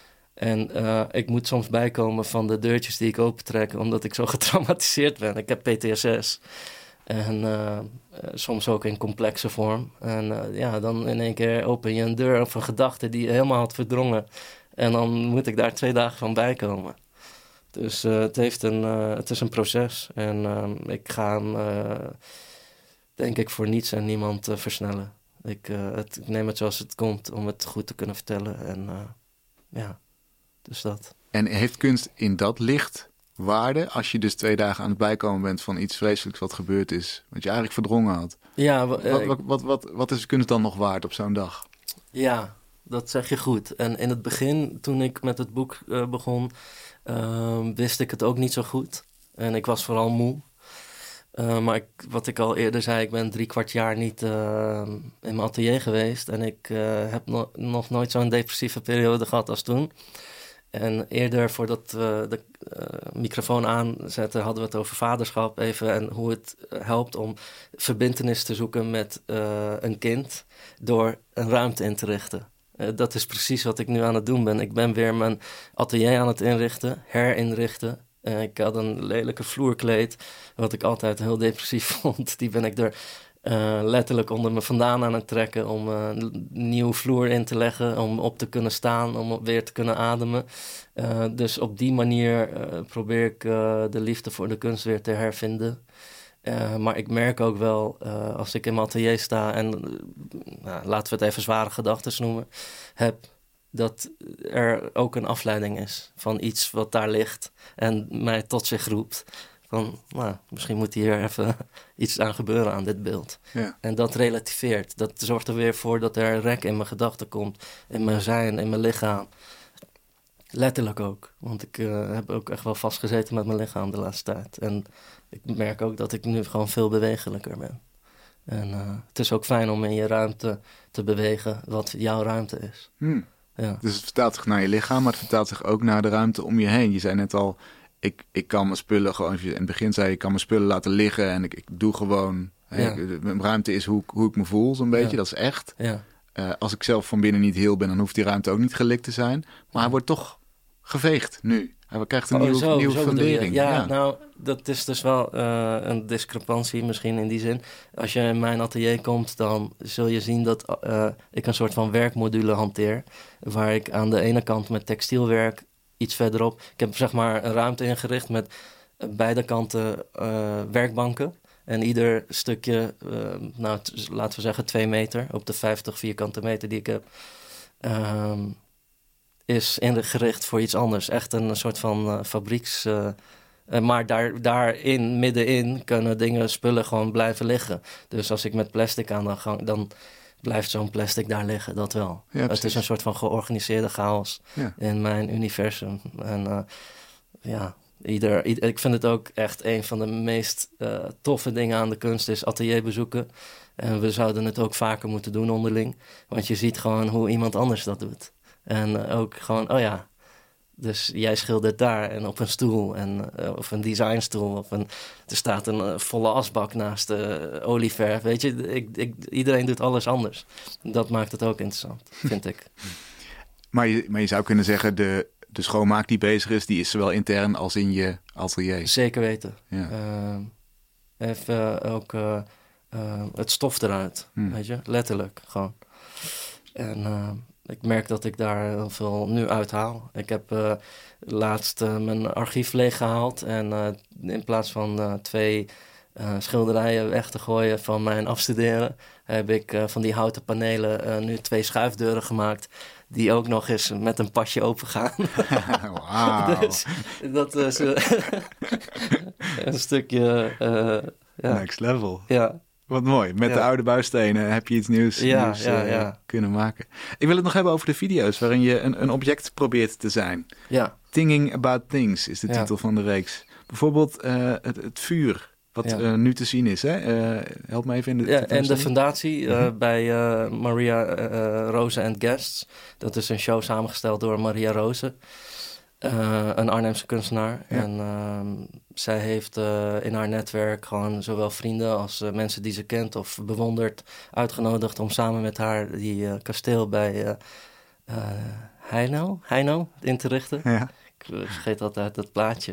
En uh, ik moet soms bijkomen van de deurtjes die ik opentrek, omdat ik zo getraumatiseerd ben. Ik heb P T S S. En uh, uh, soms ook in complexe vorm. En uh, ja, dan in één keer open je een deur of een gedachte die je helemaal had verdrongen. En dan moet ik daar twee dagen van bijkomen. Dus uh, het, heeft een, uh, het is een proces. En uh, ik ga hem, uh, denk ik, voor niets en niemand uh, versnellen. Ik, uh, het, ik neem het zoals het komt om het goed te kunnen vertellen. En uh, ja... Dus dat. En heeft kunst in dat licht waarde als je dus twee dagen aan het bijkomen bent van iets vreselijks wat gebeurd is, wat je eigenlijk verdrongen had? Ja, w- wat, wat, wat, wat, wat is kunst dan nog waard op zo'n dag? Ja, dat zeg je goed. En in het begin, toen ik met het boek uh, begon, uh, wist ik het ook niet zo goed. En ik was vooral moe. Uh, maar ik, wat ik al eerder zei, ik ben drie kwart jaar niet uh, in mijn atelier geweest. En ik uh, heb no- nog nooit zo'n depressieve periode gehad als toen. En eerder, voordat we de uh, microfoon aanzetten, hadden we het over vaderschap even. En hoe het helpt om verbintenis te zoeken met uh, een kind door een ruimte in te richten. Uh, dat is precies wat ik nu aan het doen ben. Ik ben weer mijn atelier aan het inrichten, herinrichten. Uh, ik had een lelijke vloerkleed, wat ik altijd heel depressief vond. Die ben ik er uh, letterlijk onder me vandaan aan het trekken om uh, een nieuwe vloer in te leggen, om op te kunnen staan, om weer te kunnen ademen. Uh, dus op die manier uh, probeer ik uh, de liefde voor de kunst weer te hervinden. Uh, maar ik merk ook wel, uh, als ik in mijn atelier sta en, uh, nou, laten we het even zware gedachten noemen, heb, dat er ook een afleiding is van iets wat daar ligt en mij tot zich roept. Van, nou, misschien moet hier even iets aan gebeuren aan dit beeld. Ja. En dat relativeert. Dat zorgt er weer voor dat er een rek in mijn gedachten komt. In mijn zijn, in mijn lichaam. Letterlijk ook. Want ik uh, heb ook echt wel vastgezeten met mijn lichaam de laatste tijd. En ik merk ook dat ik nu gewoon veel bewegelijker ben. En uh, het is ook fijn om in je ruimte te bewegen wat jouw ruimte is. Hmm. Ja. Dus het vertaalt zich naar je lichaam, maar het vertaalt zich ook naar de ruimte om je heen. Je zei net al, ik, ik kan mijn spullen gewoon... In het begin zei je, ik kan mijn spullen laten liggen en ik, ik doe gewoon... Ja. Hè, mijn ruimte is hoe, hoe ik me voel, zo'n beetje. Ja. Dat is echt. Ja. Uh, als ik zelf van binnen niet heel ben, dan hoeft die ruimte ook niet gelikt te zijn. Maar hij wordt toch geveegd nu. Hij krijgt een oh, nieuwe, zo, nieuwe zo fundering. Ja, ja, nou, dat is dus wel uh, een discrepantie misschien in die zin. Als je in mijn atelier komt, dan zul je zien dat uh, ik een soort van werkmodule hanteer. Waar ik aan de ene kant met textielwerk, iets verderop... Ik heb zeg maar een ruimte ingericht met beide kanten uh, werkbanken. En ieder stukje, uh, nou, t- laten we zeggen twee meter... op de vijftig vierkante meter die ik heb... Um, is ingericht voor iets anders. Echt een soort van uh, fabrieks... Uh, uh, maar daar, daarin, middenin, kunnen dingen, spullen gewoon blijven liggen. Dus als ik met plastic aan de gang... dan blijft zo'n plastic daar liggen, dat wel. Ja, het is een soort van georganiseerde chaos ja. in mijn universum. En uh, ja... Ieder, ieder, ik vind het ook echt een van de meest uh, toffe dingen aan de kunst is atelier bezoeken. En we zouden het ook vaker moeten doen onderling. Want je ziet gewoon hoe iemand anders dat doet. En uh, ook gewoon, oh ja, dus jij schildert daar en op een stoel. En, uh, of een designstoel. Of een, er staat een uh, volle asbak naast de uh, olieverf. Weet je, ik, ik, iedereen doet alles anders. Dat maakt het ook interessant, vind ik. Maar je, maar je zou kunnen zeggen, de... De schoonmaak die bezig is, die is zowel intern als in je atelier. Zeker weten. Ja. Uh, even ook uh, uh, het stof eruit, hmm. weet je, letterlijk gewoon. En uh, ik merk dat ik daar heel veel nu uithaal. Ik heb uh, laatst uh, mijn archief leeggehaald en uh, in plaats van uh, twee uh, schilderijen weg te gooien van mijn afstuderen, heb ik uh, van die houten panelen uh, nu twee schuifdeuren gemaakt. Die ook nog eens met een pasje open gaan. Wauw. Dus dat is uh, een stukje... Uh, ja. Next level. Ja. Wat mooi. Met ja. de oude buisstenen heb je iets nieuws, ja, nieuws ja, uh, ja. kunnen maken. Ik wil het nog hebben over de video's waarin je een, een object probeert te zijn. Ja. Thinking About Things is de ja. titel van de reeks. Bijvoorbeeld uh, het, het vuur. Wat ja. uh, nu te zien is. Hè? Uh, help me even in de... Ja, en de fundatie uh, mm-hmm. bij uh, Maria uh, Rose and Guests. Dat is een show samengesteld door Maria Rose. Uh, een Arnhemse kunstenaar. Ja. En uh, zij heeft uh, in haar netwerk gewoon zowel vrienden als uh, mensen die ze kent of bewondert uitgenodigd om samen met haar die uh, kasteel bij uh, uh, Heino, Heino in te richten. Ja. Ik vergeet altijd dat plaatje.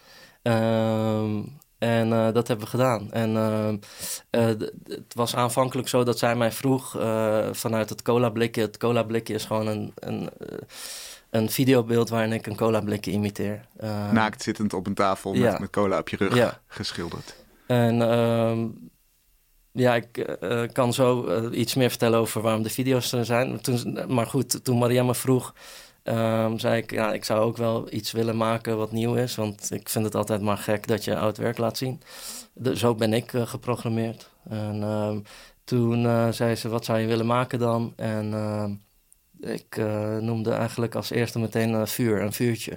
Um, En uh, dat hebben we gedaan. En uh, uh, d- het was aanvankelijk zo dat zij mij vroeg uh, vanuit het cola-blikje. Het cola-blikje is gewoon een, een, uh, een videobeeld waarin ik een cola-blikje imiteer. Uh, Naakt zittend op een tafel met, ja. met cola op je rug ja. geschilderd. En uh, ja, ik uh, kan zo uh, iets meer vertellen over waarom de video's er zijn. Toen, maar goed, toen Maria me vroeg... Um, zei ik, ja, ik zou ook wel iets willen maken wat nieuw is. Want ik vind het altijd maar gek dat je oud werk laat zien. De, zo ben ik uh, geprogrammeerd. En um, toen uh, zei ze, wat zou je willen maken dan? En uh, ik uh, noemde eigenlijk als eerste meteen uh, vuur, een vuurtje.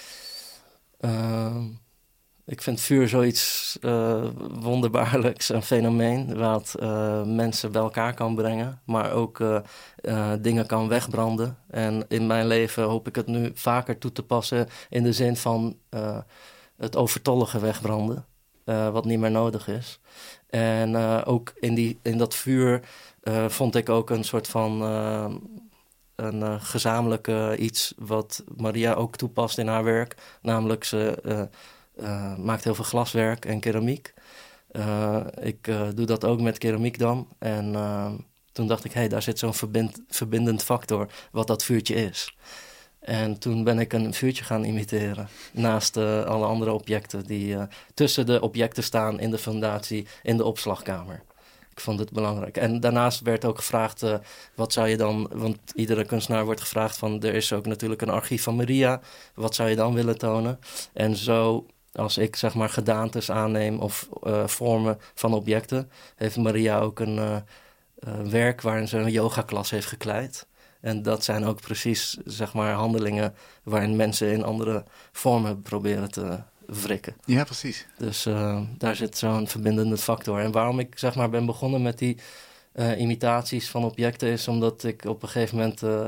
Uh, ik vind vuur zoiets uh, wonderbaarlijks, een fenomeen... wat uh, mensen bij elkaar kan brengen, maar ook uh, uh, dingen kan wegbranden. En in mijn leven hoop ik het nu vaker toe te passen... in de zin van uh, het overtollige wegbranden, uh, wat niet meer nodig is. En uh, ook in, die, in dat vuur uh, vond ik ook een soort van... Uh, een uh, gezamenlijke iets wat Maria ook toepast in haar werk. Namelijk ze... Uh, Uh, maakt heel veel glaswerk en keramiek. Uh, ik uh, doe dat ook met keramiek dan. En uh, toen dacht ik, hé, hey, daar zit zo'n verbind, verbindend factor... wat dat vuurtje is. En toen ben ik een vuurtje gaan imiteren... naast uh, alle andere objecten... die uh, tussen de objecten staan in de fundatie... in de opslagkamer. Ik vond het belangrijk. En daarnaast werd ook gevraagd... Uh, wat zou je dan... want iedere kunstenaar wordt gevraagd van... er is ook natuurlijk een archief van Maria... wat zou je dan willen tonen? En zo... Als ik zeg maar gedaantes aanneem of uh, vormen van objecten... heeft Maria ook een uh, uh, werk waarin ze een yogaklas heeft gekleid. En dat zijn ook precies zeg maar handelingen... waarin mensen in andere vormen proberen te wrikken. Ja, precies. Dus uh, daar zit zo'n verbindende factor. En waarom ik zeg maar ben begonnen met die uh, imitaties van objecten... is omdat ik op een gegeven moment... Uh,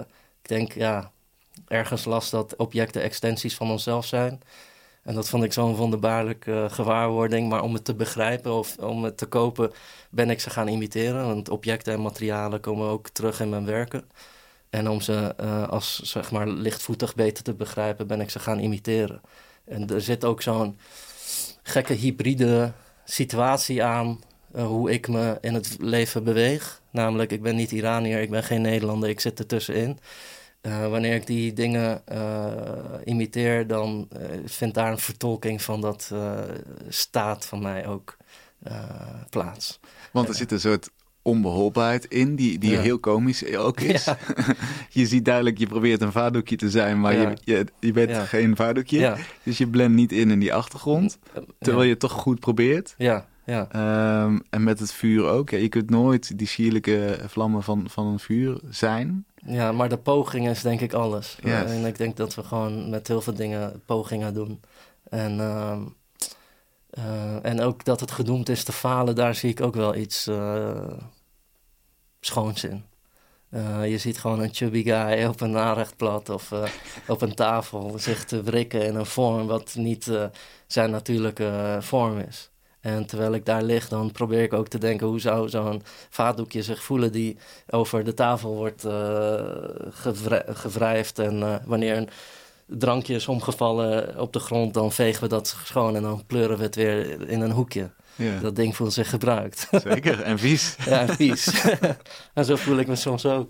ik denk, ja, ergens las dat objecten extensies van onszelf zijn. En dat vond ik zo'n wonderbaarlijke uh, gewaarwording. Maar om het te begrijpen of om het te kopen, ben ik ze gaan imiteren. Want objecten en materialen komen ook terug in mijn werken. En om ze uh, als, zeg maar, lichtvoetig beter te begrijpen, ben ik ze gaan imiteren. En er zit ook zo'n gekke hybride situatie aan uh, hoe ik me in het leven beweeg. Namelijk, ik ben niet Iranier, ik ben geen Nederlander, ik zit ertussenin. Uh, wanneer ik die dingen uh, imiteer, dan uh, vindt daar een vertolking van dat uh, staat van mij ook uh, plaats. Want er zit een soort onbeholpenheid in, die, die ja. heel komisch ook is. Ja. Je ziet duidelijk, je probeert een vaardoekje te zijn, maar ja. je, je, je bent ja. geen vaardoekje. Ja. Dus je blendt niet in in die achtergrond, terwijl ja. je het toch goed probeert. Ja, ja. Um, en met het vuur ook. Ja, je kunt nooit die sierlijke vlammen van, van een vuur zijn. Ja, maar de poging is denk ik alles. Yes. En ik denk dat we gewoon met heel veel dingen pogingen doen. En, uh, uh, en ook dat het gedoemd is te falen, daar zie ik ook wel iets uh, schoons in. Uh, je ziet gewoon een chubby guy op een aanrechtblad of uh, op een tafel zich te wrikken in een vorm wat niet uh, zijn natuurlijke uh, vorm is. En terwijl ik daar lig, dan probeer ik ook te denken, hoe zou zo'n vaatdoekje zich voelen die over de tafel wordt uh, gevri- gevrijfd. En uh, wanneer een drankje is omgevallen op de grond, dan vegen we dat schoon en dan pleuren we het weer in een hoekje. Ja. Dat ding voelt zich gebruikt. Zeker, en vies. Ja, en vies. En zo voel ik me soms ook.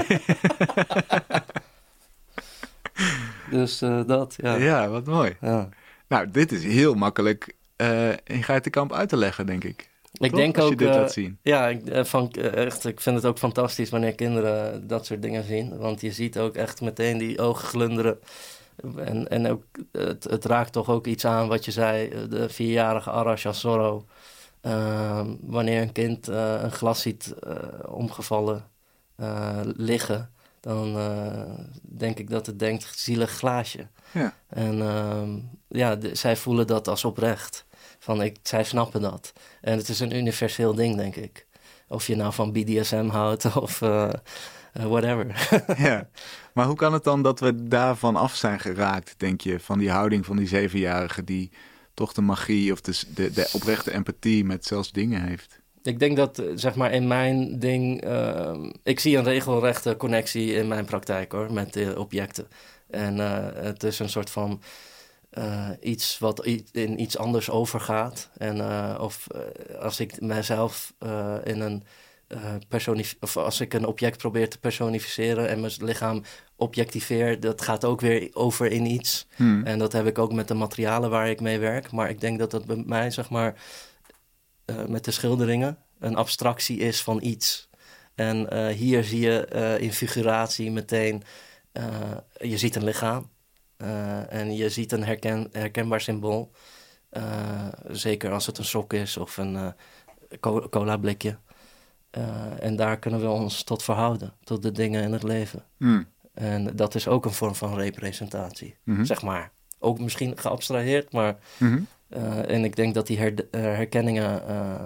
Dus uh, dat, ja. Ja, wat mooi. Ja. Nou, dit is heel makkelijk uh, in Geitenkamp uit te leggen, denk ik. Ik Toch? denk Als ook, je dit uh, laat zien. Ja, ik, uh, van, uh, echt, ik vind het ook fantastisch wanneer kinderen dat soort dingen zien. Want je ziet ook echt meteen die ogen glunderen. En, en ook, het, het raakt toch ook iets aan wat je zei, de vierjarige Arash Assoro. Uh, wanneer een kind uh, een glas ziet uh, omgevallen uh, liggen, dan uh, denk ik dat het denkt, zielig glaasje. Ja. En uh, ja, de, zij voelen dat als oprecht. Van ik, zij snappen dat. En het is een universeel ding, denk ik. Of je nou van B D S M houdt of uh, uh, whatever. Ja, maar hoe kan het dan dat we daarvan af zijn geraakt, denk je? Van die houding van die zevenjarige die toch de magie of de, de, de oprechte empathie met zelfs dingen heeft? Ik denk dat, zeg maar, in mijn ding... Uh, ik zie een regelrechte connectie in mijn praktijk, hoor, met de objecten. En uh, het is een soort van uh, iets wat in iets anders overgaat. En uh, of uh, als ik mezelf uh, in een... Uh, personif- of als ik een object probeer te personificeren en mijn lichaam objectiveer, dat gaat ook weer over in iets. Hmm. En dat heb ik ook met de materialen waar ik mee werk. Maar ik denk dat dat bij mij, zeg maar, uh, met de schilderingen een abstractie is van iets. En uh, hier zie je uh, in figuratie meteen, uh, je ziet een lichaam. Uh, en je ziet een herken- herkenbaar symbool. Uh, zeker als het een sok is of een uh, co- cola blikje. Uh, en daar kunnen we ons tot verhouden, tot de dingen in het leven. Mm. En dat is ook een vorm van representatie, mm-hmm. zeg maar. Ook misschien geabstraheerd, maar... Mm-hmm. Uh, en ik denk dat die her- uh, herkenningen uh,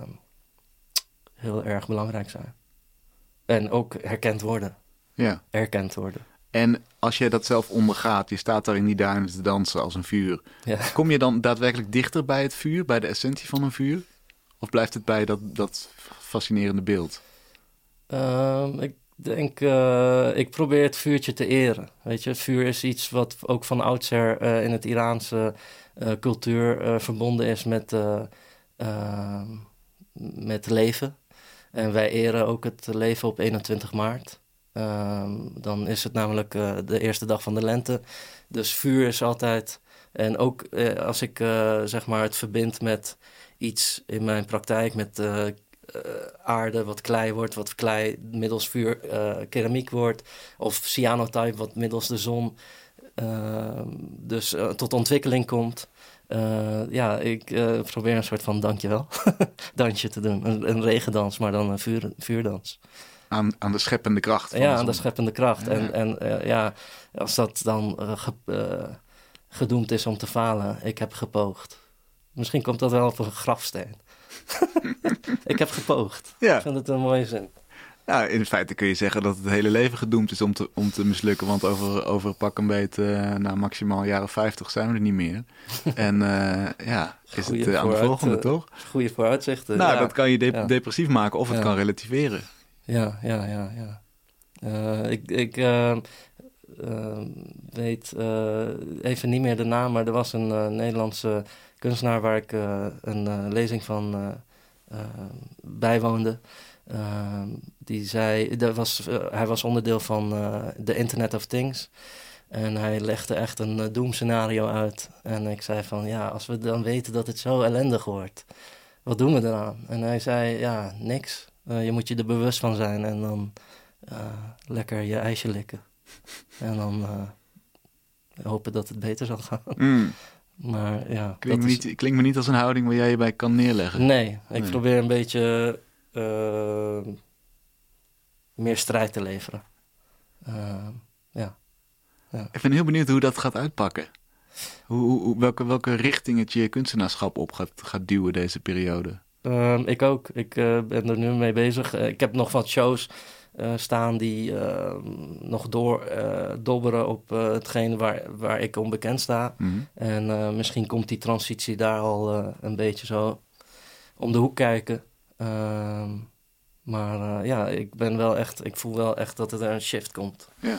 heel erg belangrijk zijn. En ook herkend worden. Ja. Erkend worden. En als jij dat zelf ondergaat, je staat daar in die duinen te dansen als een vuur. Ja. Kom je dan daadwerkelijk dichter bij het vuur, bij de essentie van een vuur? Of blijft het bij dat, dat fascinerende beeld? Uh, ik denk, uh, ik probeer het vuurtje te eren. Weet je, het vuur is iets wat ook van oudsher uh, in het Iraanse uh, cultuur uh, verbonden is met, uh, uh, met leven. En wij eren ook het leven op eenentwintig maart. Uh, dan is het namelijk uh, de eerste dag van de lente. Dus vuur is altijd... En ook uh, als ik uh, zeg maar het verbind met iets in mijn praktijk, met uh, uh, aarde wat klei wordt, wat klei middels vuur uh, keramiek wordt, of cyanotype wat middels de zon uh, dus uh, tot ontwikkeling komt. Uh, ja, ik uh, probeer een soort van dankjewel dansje te doen. Een, een regendans, maar dan een vuur, vuurdans. Aan, aan de scheppende kracht. Van ja, de aan de scheppende kracht. Ja. En, en uh, ja, als dat dan uh, ge, uh, gedoemd is om te falen, ik heb gepoogd. Misschien komt dat wel op een grafsteen. Ik heb gepoogd. Ja. Ik vind het een mooie zin. Nou, in feite kun je zeggen dat het hele leven gedoemd is om te, om te mislukken. Want over, over pak een beet, uh, nou, maximaal jaren vijftig zijn we er niet meer. En uh, ja, is Goeie het uh, aan de volgende, uh, toch? Goede vooruitzichten. Nou, ja. dat kan je de- ja. depressief maken of het ja. kan relativeren. Ja, ja, ja, ja. Uh, ik ik uh, uh, weet uh, even niet meer de naam, maar er was een uh, Nederlandse kunstenaar waar ik uh, een uh, lezing van uh, uh, bijwoonde. Uh, die zei, dat was, uh, hij was onderdeel van de uh, Internet of Things. En hij legde echt een uh, doemscenario uit. En ik zei van, ja, als we dan weten dat het zo ellendig wordt, wat doen we eraan? En hij zei, ja, niks. Uh, je moet je er bewust van zijn en dan uh, lekker je ijsje likken. En dan uh, hopen dat het beter zal gaan. Mm. Maar ja, klinkt, me is... niet, klinkt me niet als een houding waar jij je bij kan neerleggen. Nee, ik nee. probeer een beetje uh, meer strijd te leveren. Uh, ja. ja. Ik ben heel benieuwd hoe dat gaat uitpakken. Hoe, hoe, welke, welke richting het je kunstenaarschap op gaat, gaat duwen deze periode? Uh, ik ook. Ik uh, ben er nu mee bezig. Uh, ik heb nog wat shows uh, staan die uh, nog door uh, dobberen op uh, hetgeen waar, waar ik onbekend sta. Mm-hmm. En uh, misschien komt die transitie daar al uh, een beetje zo om de hoek kijken. Uh, maar uh, ja, ik ben wel echt, ik voel wel echt dat er een shift komt. Ja.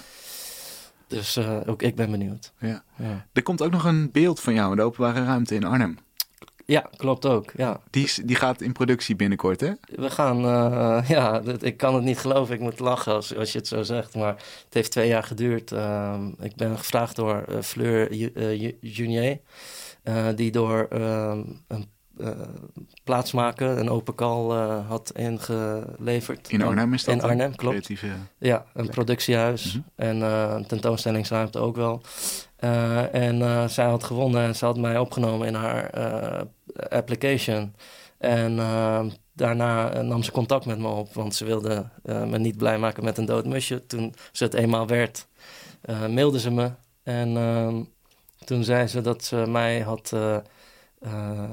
Dus uh, ook ik ben benieuwd. Ja. Ja. Er komt ook nog een beeld van jou in de openbare ruimte in Arnhem. Ja, klopt ook, ja. Die, die gaat in productie binnenkort, hè? We gaan, uh, ja, dat, ik kan het niet geloven. Ik moet lachen als, als je het zo zegt. Maar het heeft twee jaar geduurd. Uh, ik ben gevraagd door uh, Fleur uh, Junier. Uh, die door uh, een uh, plaatsmaker, een open call uh, had ingeleverd. In Arnhem is dat? In Arnhem, klopt. Creatieve... Ja, een productiehuis. Mm-hmm. En uh, een tentoonstellingsruimte ook wel. Uh, en uh, zij had gewonnen en ze had mij opgenomen in haar uh, application. En uh, daarna uh, nam ze contact met me op, want ze wilde uh, me niet blij maken met een dood musje. Toen ze het eenmaal werd, uh, mailde ze me. En uh, toen zei ze dat ze mij had uh, uh,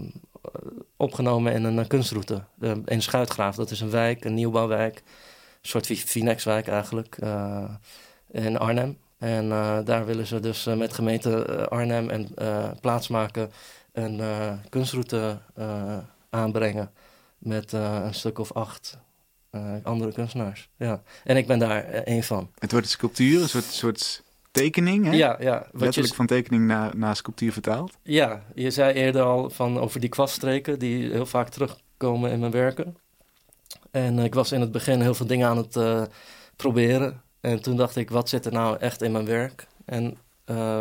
opgenomen in een kunstroute. Uh, in Schuitgraaf, dat is een wijk, een nieuwbouwwijk. Een soort Finex-wijk eigenlijk, uh, in Arnhem. En uh, daar willen ze dus uh, met gemeente uh, Arnhem en uh, plaatsmaken een uh, kunstroute uh, aanbrengen met uh, een stuk of acht uh, andere kunstenaars. Ja. En ik ben daar uh, één van. Het wordt een sculptuur, een soort, soort tekening, hè? Ja, ja. Wat letterlijk je... van tekening naar, naar sculptuur vertaald. Ja, je zei eerder al van over die kwaststreken die heel vaak terugkomen in mijn werken. En uh, ik was in het begin heel veel dingen aan het uh, proberen. En toen dacht ik, wat zit er nou echt in mijn werk? En uh,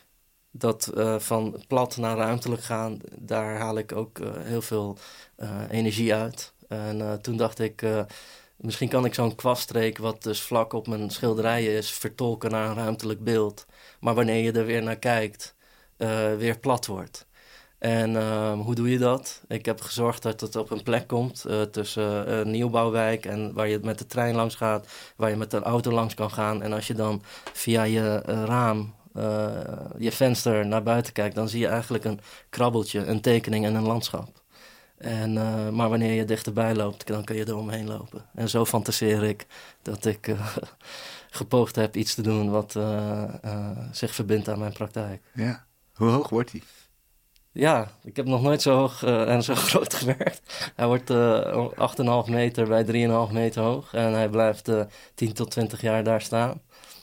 dat uh, van plat naar ruimtelijk gaan, daar haal ik ook uh, heel veel uh, energie uit. En uh, toen dacht ik, uh, misschien kan ik zo'n kwaststreek, wat dus vlak op mijn schilderijen is, vertolken naar een ruimtelijk beeld. Maar wanneer je er weer naar kijkt, uh, weer plat wordt. En uh, hoe doe je dat? Ik heb gezorgd dat het op een plek komt uh, tussen uh, een nieuwbouwwijk en waar je met de trein langs gaat, waar je met de auto langs kan gaan. En als je dan via je uh, raam, uh, je venster naar buiten kijkt, dan zie je eigenlijk een krabbeltje, een tekening en een landschap. En, uh, maar wanneer je dichterbij loopt, dan kun je er omheen lopen. En zo fantaseer ik dat ik uh, gepoogd heb iets te doen wat uh, uh, zich verbindt aan mijn praktijk. Ja, hoe hoog wordt die? Ja, ik heb nog nooit zo hoog uh, en zo groot gewerkt. Hij wordt uh, acht komma vijf meter bij drie komma vijf meter hoog. En hij blijft uh, tien tot twintig jaar daar staan.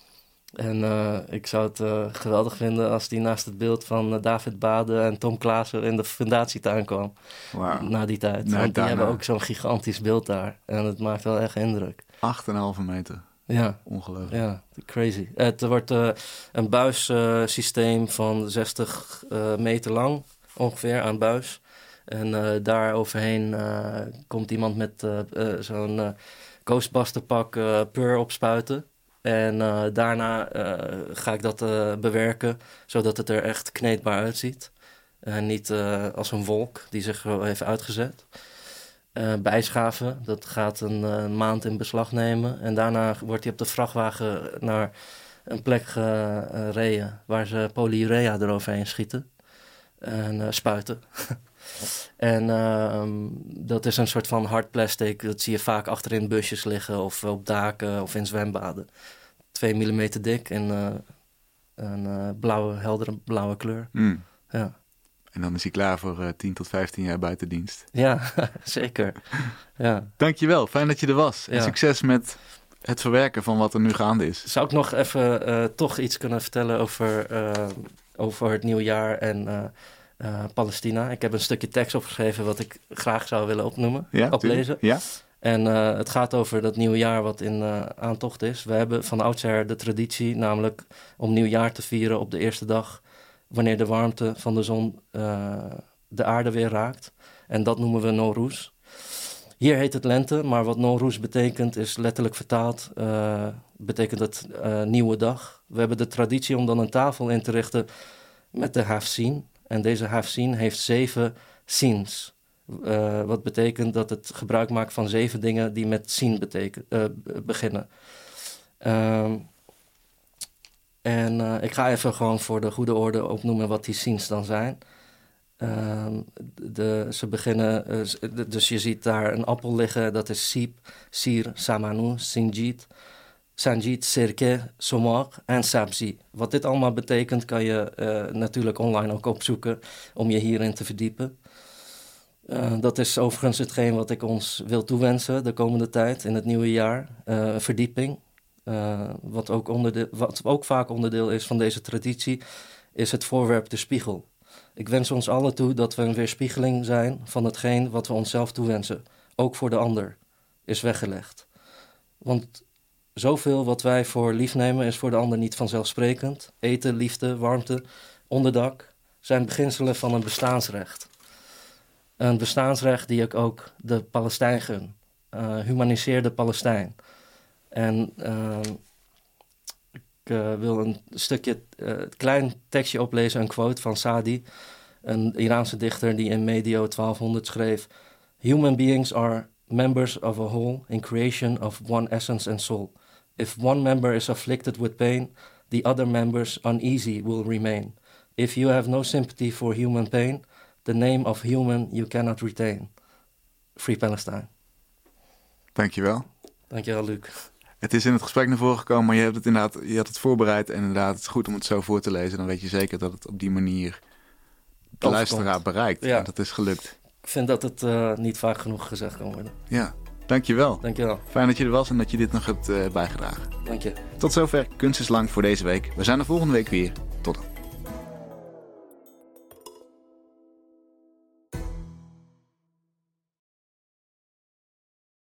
En uh, ik zou het uh, geweldig vinden als die naast het beeld van uh, David Bade en Tom Klaassen in de fundatietuin kwam. Wow. Na die tijd. Nou, Want die daarna. hebben ook zo'n gigantisch beeld daar. En het maakt wel echt indruk. acht komma vijf meter. Ja. Ongelooflijk. Ja, crazy. Het wordt uh, een buissysteem uh, van zestig uh, meter lang. Ongeveer aan buis. En uh, daar overheen uh, komt iemand met uh, uh, zo'n uh, Ghostbuster pak uh, pur opspuiten. En uh, daarna uh, ga ik dat uh, bewerken, zodat het er echt kneedbaar uitziet. En niet uh, als een wolk die zich heeft uitgezet. Uh, bijschaven, dat gaat een uh, maand in beslag nemen. En daarna wordt hij op de vrachtwagen naar een plek gereden uh, waar ze polyurea eroverheen schieten. En uh, spuiten. En uh, dat is een soort van hard plastic. Dat zie je vaak achterin busjes liggen of op daken of in zwembaden. Twee millimeter dik en uh, een uh, blauwe, heldere blauwe kleur. Mm. Ja. En dan is hij klaar voor uh, tien tot vijftien jaar buitendienst. Ja, zeker. Ja. Dankjewel, fijn dat je er was. En ja. succes met het verwerken van wat er nu gaande is. Zou ik nog even uh, toch iets kunnen vertellen over, uh, over het nieuwjaar en uh, uh, Palestina? Ik heb een stukje tekst opgeschreven wat ik graag zou willen opnoemen, ja, oplezen. Ja. En uh, het gaat over dat nieuwjaar wat in uh, aantocht is. We hebben van oudsher de traditie, namelijk om nieuwjaar te vieren op de eerste dag, wanneer de warmte van de zon uh, de aarde weer raakt. En dat noemen we Nowruz. Hier heet het lente, maar wat Nowruz betekent is letterlijk vertaald, uh, betekent het uh, nieuwe dag. We hebben de traditie om dan een tafel in te richten met de hafsien. En deze hafsien heeft zeven sins. Uh, wat betekent dat het gebruik maakt van zeven dingen die met sin beteken, uh, beginnen. Um, en uh, ik ga even gewoon voor de goede orde opnoemen wat die sins dan zijn. Uh, de, ze beginnen, uh, dus je ziet daar een appel liggen, dat is Sip, Sir, Samanu, Sinjit, Sanjit, Sirke, Somar en Sabzi. Wat dit allemaal betekent kan je uh, natuurlijk online ook opzoeken om je hierin te verdiepen. Uh, dat is overigens hetgeen wat ik ons wil toewensen de komende tijd in het nieuwe jaar. Uh, verdieping, uh, wat, ook onderdeel, wat ook vaak onderdeel is van deze traditie, is het voorwerp de spiegel. Ik wens ons allen toe dat we een weerspiegeling zijn van hetgeen wat we onszelf toewensen. Ook voor de ander is weggelegd. Want zoveel wat wij voor lief nemen is voor de ander niet vanzelfsprekend. Eten, liefde, warmte, onderdak zijn beginselen van een bestaansrecht. Een bestaansrecht die ik ook de Palestijn gun. Uh, humaniseer de Palestijn. En uh, ik uh, wil een stukje, uh, klein tekstje oplezen, een quote van Saadi, een Iraanse dichter die in medio twaalfhonderd schreef: Human beings are members of a whole in creation of one essence and soul. If one member is afflicted with pain, the other members uneasy will remain. If you have no sympathy for human pain, the name of human you cannot retain. Free Palestine. Dankjewel. Dankjewel, Luc. Het is in het gesprek naar voren gekomen, maar je hebt het inderdaad, je had het voorbereid en inderdaad, het is goed om het zo voor te lezen. Dan weet je zeker dat het op die manier de luisteraar bereikt. Ja. En dat is gelukt. Ik vind dat het uh, niet vaak genoeg gezegd kan worden. Ja, dankjewel. Dankjewel. Fijn dat je er was en dat je dit nog hebt uh, bijgedragen. Dank je. Tot zover Kunst is Lang voor deze week. We zijn er volgende week weer. Tot dan.